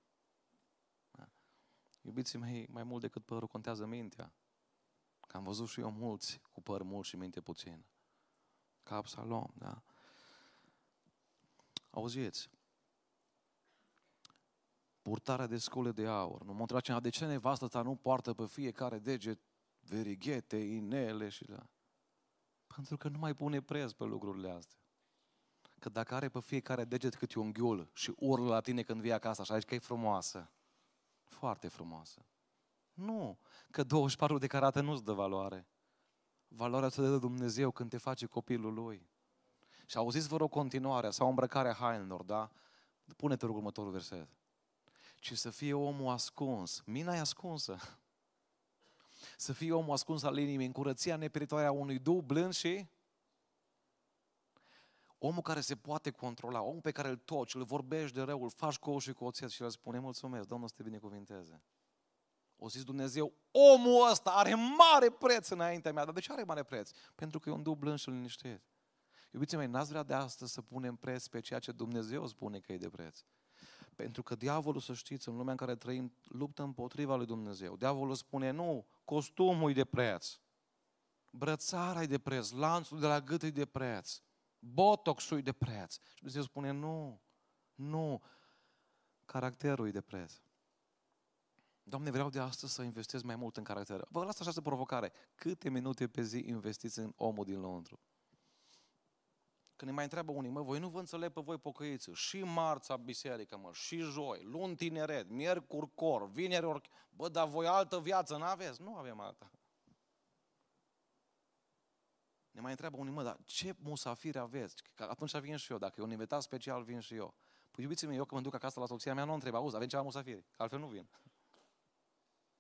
Iubiții mei, mai mult decât părul contează mintea. Că am văzut și eu mulți cu păr mult și minte puțin. Ca Absalom, da? Auziți? Purtarea de scule de aur. Nu mă întreba cineva, de ce nevastă ta nu poartă pe fiecare deget verighete, inele și da? Pentru că nu mai pune preț pe lucrurile astea. Că dacă are pe fiecare deget câte un ghiul și urlă la tine când vii acasă, așa zici că e frumoasă. Foarte frumoasă. Nu, că douăzeci și patru de carate nu-ți dă valoare. Valoarea ți-o dă Dumnezeu când te face copilul Lui. Și auziți, vă rog, continuarea sau îmbrăcarea hainelor, da? Pune-te rog următorul verset. Ci să fie omul ascuns. Mina e ascunsă. Să fie omul ascuns al inimii, în curăția nepieritoare a unui duh blând și omul care se poate controla, omul pe care îl toci, îl vorbești de rău, îl faci cu ou și cu oțet și îl spune mulțumesc, Domnul să te binecuvinteze. O zis Dumnezeu, omul ăsta are mare preț înaintea mea. Dar de ce are mare preț? Pentru că e un duh blând și liniștit. Iubiții mei, n-ați vrea de astăzi să punem preț pe ceea ce Dumnezeu spune că e de preț. Pentru că diavolul, să știți, în lumea în care trăim, luptă împotriva lui Dumnezeu. Diavolul spune, nu, costumul e de preț, brățara e de preț, lanțul de la gât e de preț, botoxul e de preț. Și Dumnezeu spune, nu, nu, caracterul e de preț. Doamne, vreau de astăzi să investesc mai mult în caracter. Vă las această provocare. Câte minute pe zi investiți în omul din lăuntru? Când ne mai întreabă unii, mă, voi nu vă înțeleg pe voi pocăiți, și marța biserică, mă, și joi, luni tineret, miercuri cor, vineri ori... Bă, dar voi altă viață n-aveți? Nu avem alta. Ne mai întreabă unii, mă, dar ce musafiri aveți? Că atunci vin și eu, dacă e un invitat special, vin și eu. Păi iubiți mei, eu când mă duc acasă la soția mea, nu o întreb, auzi, avem ceva musafiri? Că altfel nu vin.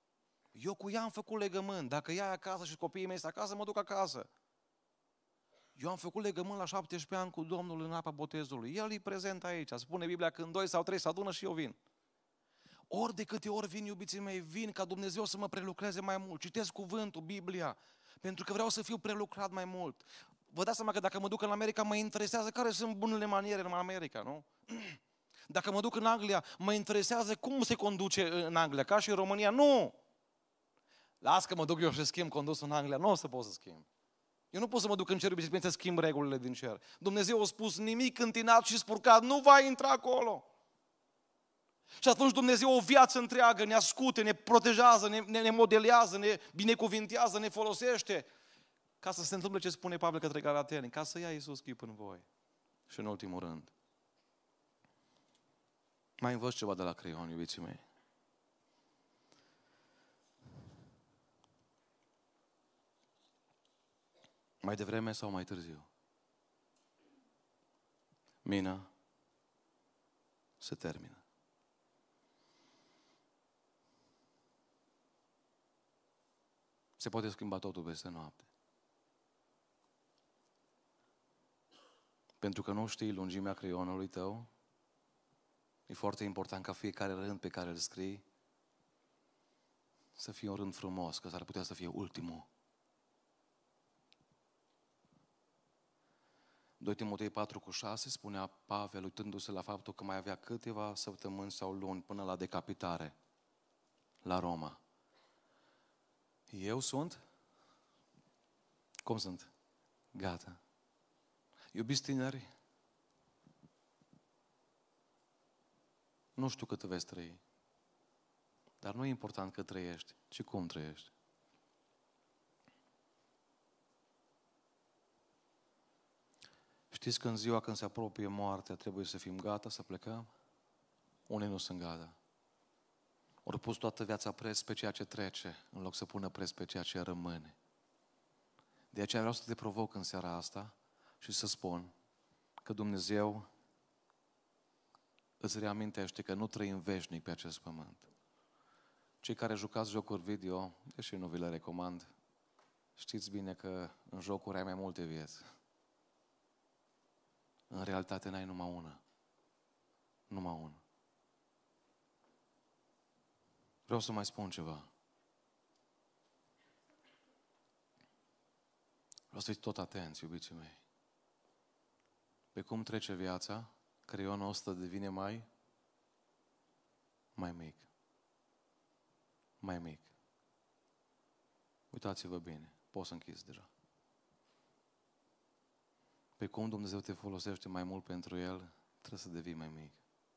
Eu cu ea am făcut legământ. Dacă ea e acasă și copiii mei sunt acasă, mă duc acasă. Eu am făcut legământ la șaptesprezece ani cu Domnul în apa botezului. El e prezent aici. Spune Biblia, când doi sau trei se adună și eu vin. Ori de câte ori vin, iubiții mei, vin ca Dumnezeu să mă prelucreze mai mult. Citesc cuvântul, Biblia, pentru că vreau să fiu prelucrat mai mult. Vă dați seama că dacă mă duc în America, mă interesează care sunt bunele maniere în America, nu? Dacă mă duc în Anglia, mă interesează cum se conduce în Anglia, ca și în România. Nu! Las că mă duc eu și schimb condusul în Anglia, nu o să pot să schimb. Eu nu pot să mă duc în cer și să schimb regulile din cer. Dumnezeu a spus, nimic întinat și spurcat nu va intra acolo. Și atunci Dumnezeu o viață întreagă ne ascute, ne protejează, ne, ne, ne modelează, ne binecuvintează, ne folosește ca să se întâmple ce spune Pavel către Galateni, ca să ia Iisus chip în voi. Și în ultimul rând, mai învăț ceva de la creion, iubiții mei. Mai devreme sau mai târziu, mina se termină. Se poate schimba totul peste noapte. Pentru că nu știi lungimea creionului tău, e foarte important ca fiecare rând pe care îl scrii să fie un rând frumos, că s-ar putea să fie ultimul. doi Timotei patru cu șase spunea Pavel, uitându-se la faptul că mai avea câteva săptămâni sau luni până la decapitare la Roma. Eu sunt? Cum sunt? Gata. Iubiți tineri, nu știu cât veți trăi, dar nu e important cât trăiești, ci cum trăiești. Știți că în ziua când se apropie moartea trebuie să fim gata să plecăm? Unii nu sunt gata. Ori pus toată viața preț pe ceea ce trece, în loc să pună preț pe ceea ce rămâne. De aceea vreau să te provoc în seara asta și să spun că Dumnezeu îți reamintește că nu trăim veșnic pe acest pământ. Cei care jucați jocuri video, deși nu vi le recomand, știți bine că în jocuri ai mai multe vieți. În realitate n-ai numai una. Numai una. Vreau să mai spun ceva. Vreau să fiți tot atenți, iubiții mei. Pe cum trece viața, creionul ăsta devine mai, mai mic. Mai mic. Uitați-vă bine. Poți să închizi deja. Pe cum Dumnezeu te folosește mai mult pentru El, trebuie să devii mai mic.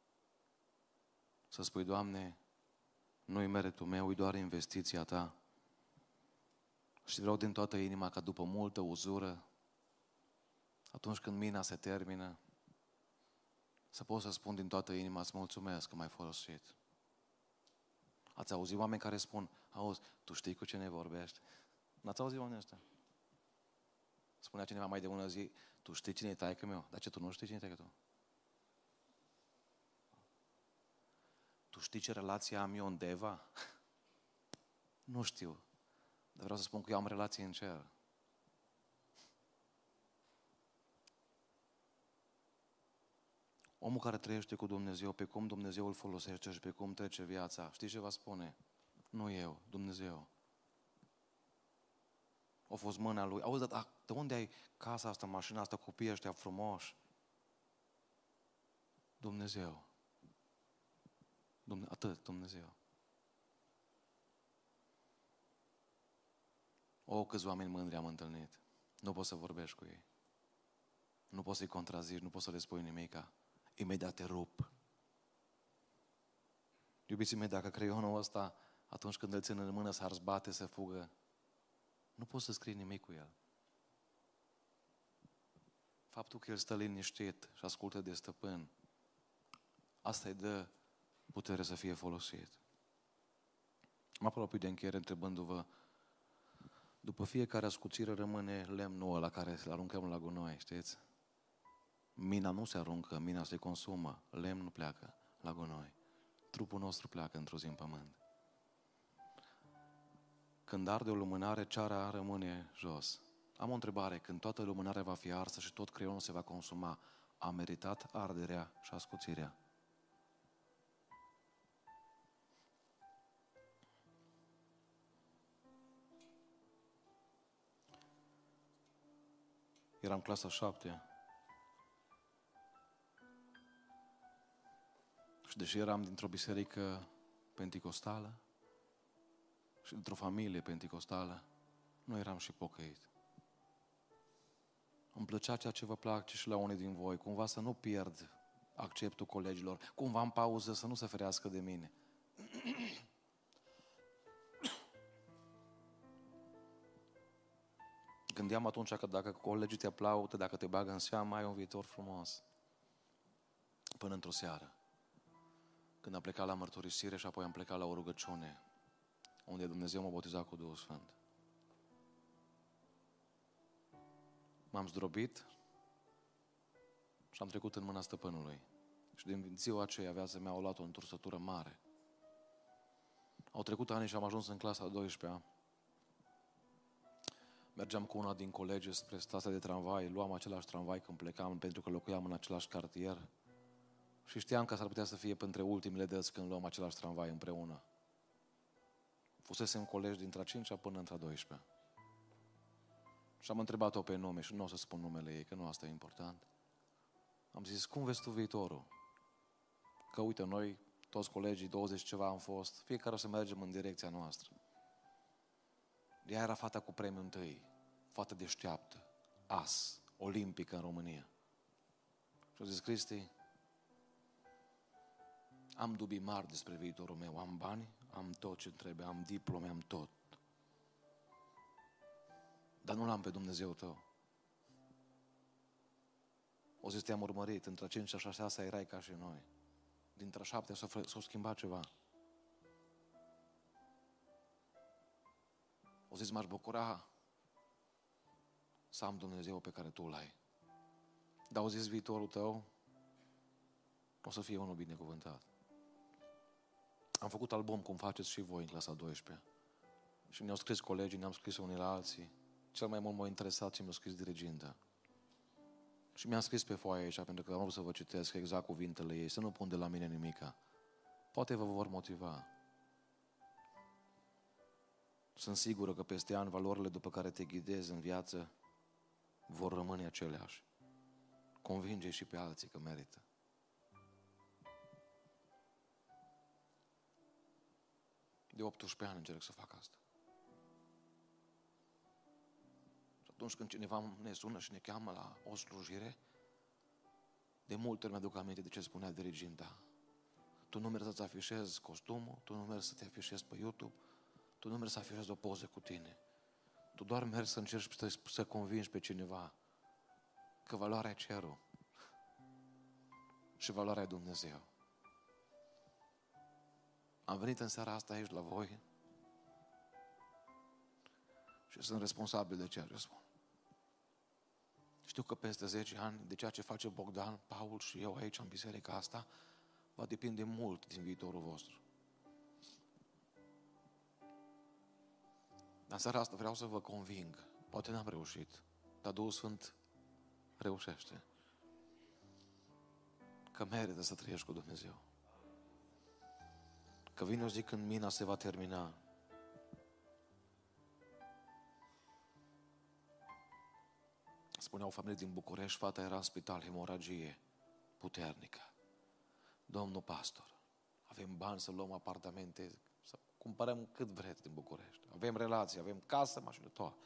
Să spui, Doamne, nu-i meritul meu, e doar investiția Ta. Și vreau din toată inima ca după multă uzură, atunci când mina se termină, să pot să spun din toată inima, îți mulțumesc că m-ai folosit. Ați auzit oameni care spun, auzi, tu știi cu cine vorbești? N-ați auzit oamenii ăștia? Spunea cineva mai de bună zi, tu știi cine e taică meu? Dar ce, tu nu știi cine e taică tu? Tu știi ce relație am eu în Deva? Nu știu. Dar vreau să spun că eu am relație în cer. Omul care trăiește cu Dumnezeu, pe cum Dumnezeu îl folosește și pe cum trece viața, știi ce va spune? Nu eu, Dumnezeu. A fost mâna Lui. Auzi, dar de unde ai casa asta, mașina asta, copiii ăștia frumoși? Dumnezeu. Dumne- atât, Dumnezeu. O, câți oameni mândri am întâlnit. Nu poți să vorbești cu ei. Nu poți să-i contrazici, nu poți să le spui nimica. Imediat te rup. Iubiții mei, dacă creionul ăsta, atunci când îl țin în mână, s-ar zbate, să fugă, nu poți să scrii nimic cu el. Faptul că el stă liniștit și ascultă de stăpân, asta îi dă putere să fie folosit. Mă apropii de încheiere întrebându-vă, după fiecare ascuțire rămâne lemnul ăla care îl aruncăm la gunoi, știți? Mina nu se aruncă, mina se consumă, lemnul pleacă la gunoi. Trupul nostru pleacă într-o zi în pământ. Când arde o lumânare, ceara rămâne jos. Am o întrebare. Când toată lumânarea va fi arsă și tot creionul se va consuma, a meritat arderea și ascuțirea? Eram clasa șapte. Și deși eram dintr-o biserică penticostală și dintr-o familie penticostală, nu eram și pocăit. Îmi plăcea ceea ce vă place și la unii din voi, cumva să nu pierd acceptul colegilor, cumva în pauză să nu se ferească de mine. Gândeam atunci că dacă colegii te aplaudă, dacă te bagă în seamă, ai un viitor frumos. Până într-o seară, când am plecat la mărturisire și apoi am plecat la o rugăciune, unde Dumnezeu m-a botezat cu Duhul Sfânt. M-am zdrobit și am trecut în mâna Stăpânului. Și din ziua aceea viața mea a luat o întorsătură mare. Au trecut ani și am ajuns în clasa a douăsprezecea. Mergeam cu una din colegi spre stația de tramvai, luam același tramvai când plecam, pentru că locuiam în același cartier. Și știam că s-ar putea să fie printre ultimele dăți când luăm același tramvai împreună. Fusesem colegi dintre a cincea până între a douăsprezecea. Și am întrebat-o pe nume și nu o să spun numele ei, că nu asta e important. Am zis, cum vezi tu viitorul? Că uite, noi, toți colegii, douăzeci ceva am fost, fiecare o să mergem în direcția noastră. Ea era fata cu premiul întâi, fată deșteaptă, as, olimpică în România. Și a zis, Cristi, am dubii mari despre viitorul meu, am bani, am tot ce trebuie, am diplome, am tot. Dar nu l-am pe Dumnezeu tău. O zis, te-am urmărit, între a cincea și a șasea erai ca și noi. Dintre a șaptea s-a, s-a schimbat ceva. O zis, m-aș bucura să am Dumnezeu pe care tu îl ai. Dar o zis, viitorul tău o să fie unul binecuvântat. Am făcut album, cum faceți și voi în clasa a douăsprezecea. Și ne-au scris colegii, ne-am scris unii la alții. Cel mai mult m-a interesat și mi-a scris diriginta. Și mi-am scris pe foaie aici, pentru că am vrut să vă citesc exact cuvintele ei, să nu pun de la mine nimica. Poate vă vor motiva. Sunt sigură că peste ani valorile după care te ghidezi în viață vor rămâne aceleași. Convinge și pe alții că merită. De optsprezece ani încerc să fac asta. Și atunci când cineva ne sună și ne cheamă la o slujire, de multe ori mi-aduc aminte de ce spunea diriginta. Tu nu mergi să-ți afișezi costumul, tu nu mergi să te afișezi pe YouTube, tu nu mergi să afișezi o poză cu tine. Tu doar mergi să încerci să, să convingi pe cineva că valoarea e cerul și valoarea e Dumnezeu. Am venit în seara asta aici la voi și sunt responsabil de ceea ce spun. Știu că peste zece ani, de ceea ce face Bogdan, Paul și eu aici în biserica asta, va depinde mult din viitorul vostru. Dar în seara asta vreau să vă conving. Poate n-am reușit, dar Duhul Sfânt reușește. Că merită să trăiești cu Dumnezeu. Că vine o zi când mina se va termina. Spunea o familie din București, fata era în spital, hemoragie puternică. Domnul pastor, avem bani să luăm apartamente, să cumpărăm cât vreți din București. Avem relații, avem casă, mașină, tot.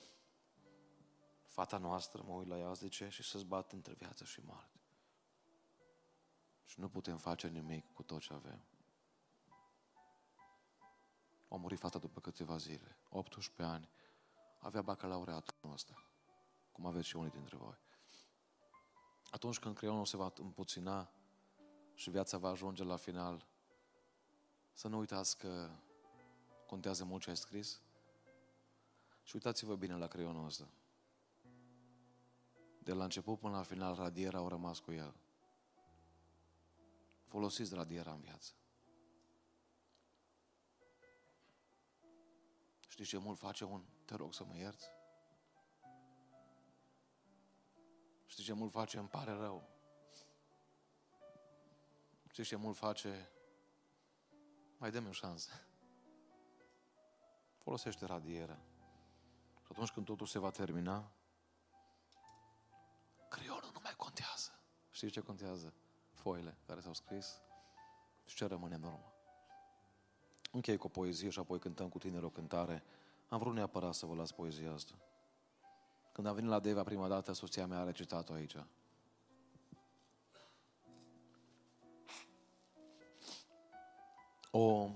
Fata noastră, mă uit la ea, zice, și se zbat între viață și moarte. Și nu putem face nimic cu tot ce avem. A murit fata după câteva zile, optsprezece ani, avea bacalaureatul ăsta, cum aveți și unii dintre voi. Atunci când creionul se va împuțina și viața va ajunge la final, să nu uitați că contează mult ce ai scris și uitați-vă bine la creionul ăsta. De la început până la final, radiera au rămas cu el. Folosiți radiera în viață. Știi ce mult face un te rog să mă ierți? Știi ce mult face? Îmi pare rău. Știi ce mult face? Mai dă-mi o șansă. Folosește radierea. Și atunci când totul se va termina, creionul nu mai contează. Știi ce contează? Foile care s-au scris și ce rămâne în urmă. Închei cu o poezie și apoi cântăm cu tineri o cântare. Am vrut neapărat să vă las poezia asta. Când am venit la Deva prima dată, soția mea a recitat-o aici. O,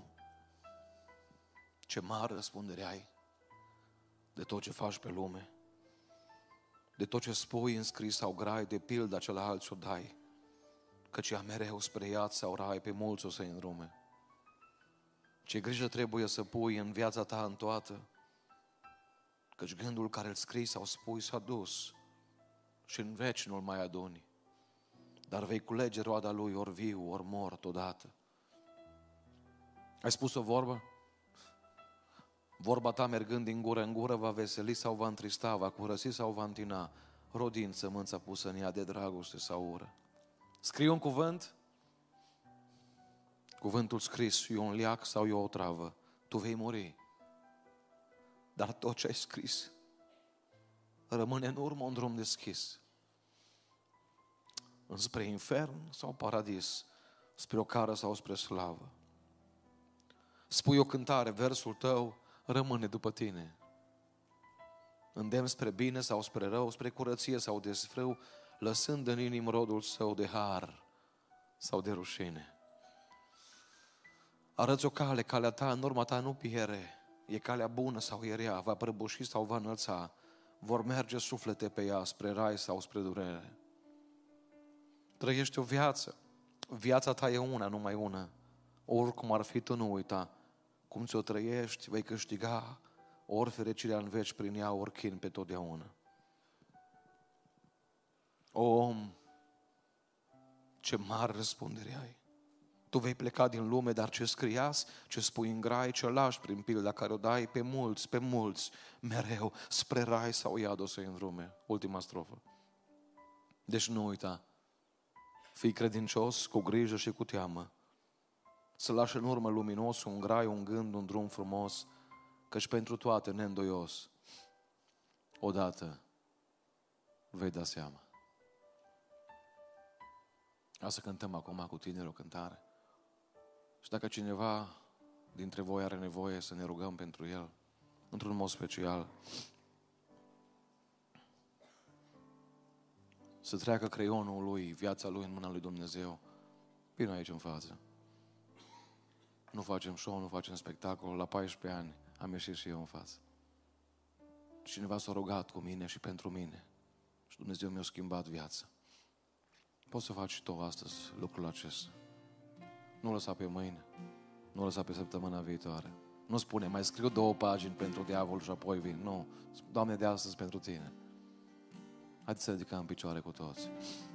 ce mare răspundere ai de tot ce faci pe lume, de tot ce spui în scris sau grai, de pilda ce la alții o dai, căci ea mereu spre iad sau rai, pe mulți o să-i îndrume. Ce grijă trebuie să pui în viața ta în toată, căci gândul care îl scrii sau spui s-a dus și în veci nu-l mai aduni, dar vei culege roada lui ori viu, ori mort odată. Ai spus o vorbă? Vorba ta mergând din gură în gură va veseli sau va întrista, va curăți sau va întina, rodind sămânța pusă în ea de dragoste sau ură. Scrii un cuvânt? Cuvântul scris e un leac sau e o otravă. Tu vei muri. Dar tot ce ai scris rămâne în urmă un drum deschis. Înspre infern sau paradis, spre o cară sau spre slavă. Spui o cântare, versul tău rămâne după tine. Îndemn spre bine sau spre rău, spre curăție sau desfrâu, lăsând în inimă rodul său de har sau de rușine. Arăți o cale, calea ta în urma ta nu piere. E calea bună sau e rea, va prăbuși sau va înălța. Vor merge suflete pe ea spre rai sau spre durere. Trăiești o viață. Viața ta e una, numai una. Oricum ar fi, tu nu uita. Cum ți-o trăiești, vei câștiga ori fericirea în veci prin ea, ori chin pe totdeauna. O om, ce mare răspundere ai. Tu vei pleca din lume, dar ce scrias, ce spui în grai, ce lași prin pilda care o dai, pe mulți, pe mulți, mereu, spre rai sau iad o să-i îndrume. Ultima strofă. Deci nu uita, fii credincios, cu grijă și cu teamă, să lași în urmă luminos un grai, un gând, un drum frumos, căci pentru toate neîndoios, odată vei da seama. Hai să cântăm acum cu tine o cântare. Și dacă cineva dintre voi are nevoie să ne rugăm pentru el, într-un mod special, să treacă creionul lui, viața lui în mâna lui Dumnezeu, vino aici în față. Nu facem show, nu facem spectacol. La paisprezece ani am ieșit și eu în față. Cineva s-a rugat cu mine și pentru mine. Și Dumnezeu mi-a schimbat viața. Poți să faci și tu astăzi lucrul acesta. Nu lăsa pe mâine. Nu lăsa pe săptămâna viitoare. Nu spune, mai scriu două pagini pentru diavol și apoi vin. Nu. Doamne, de astăzi pentru tine. Haideți să ridicăm în picioare cu toți.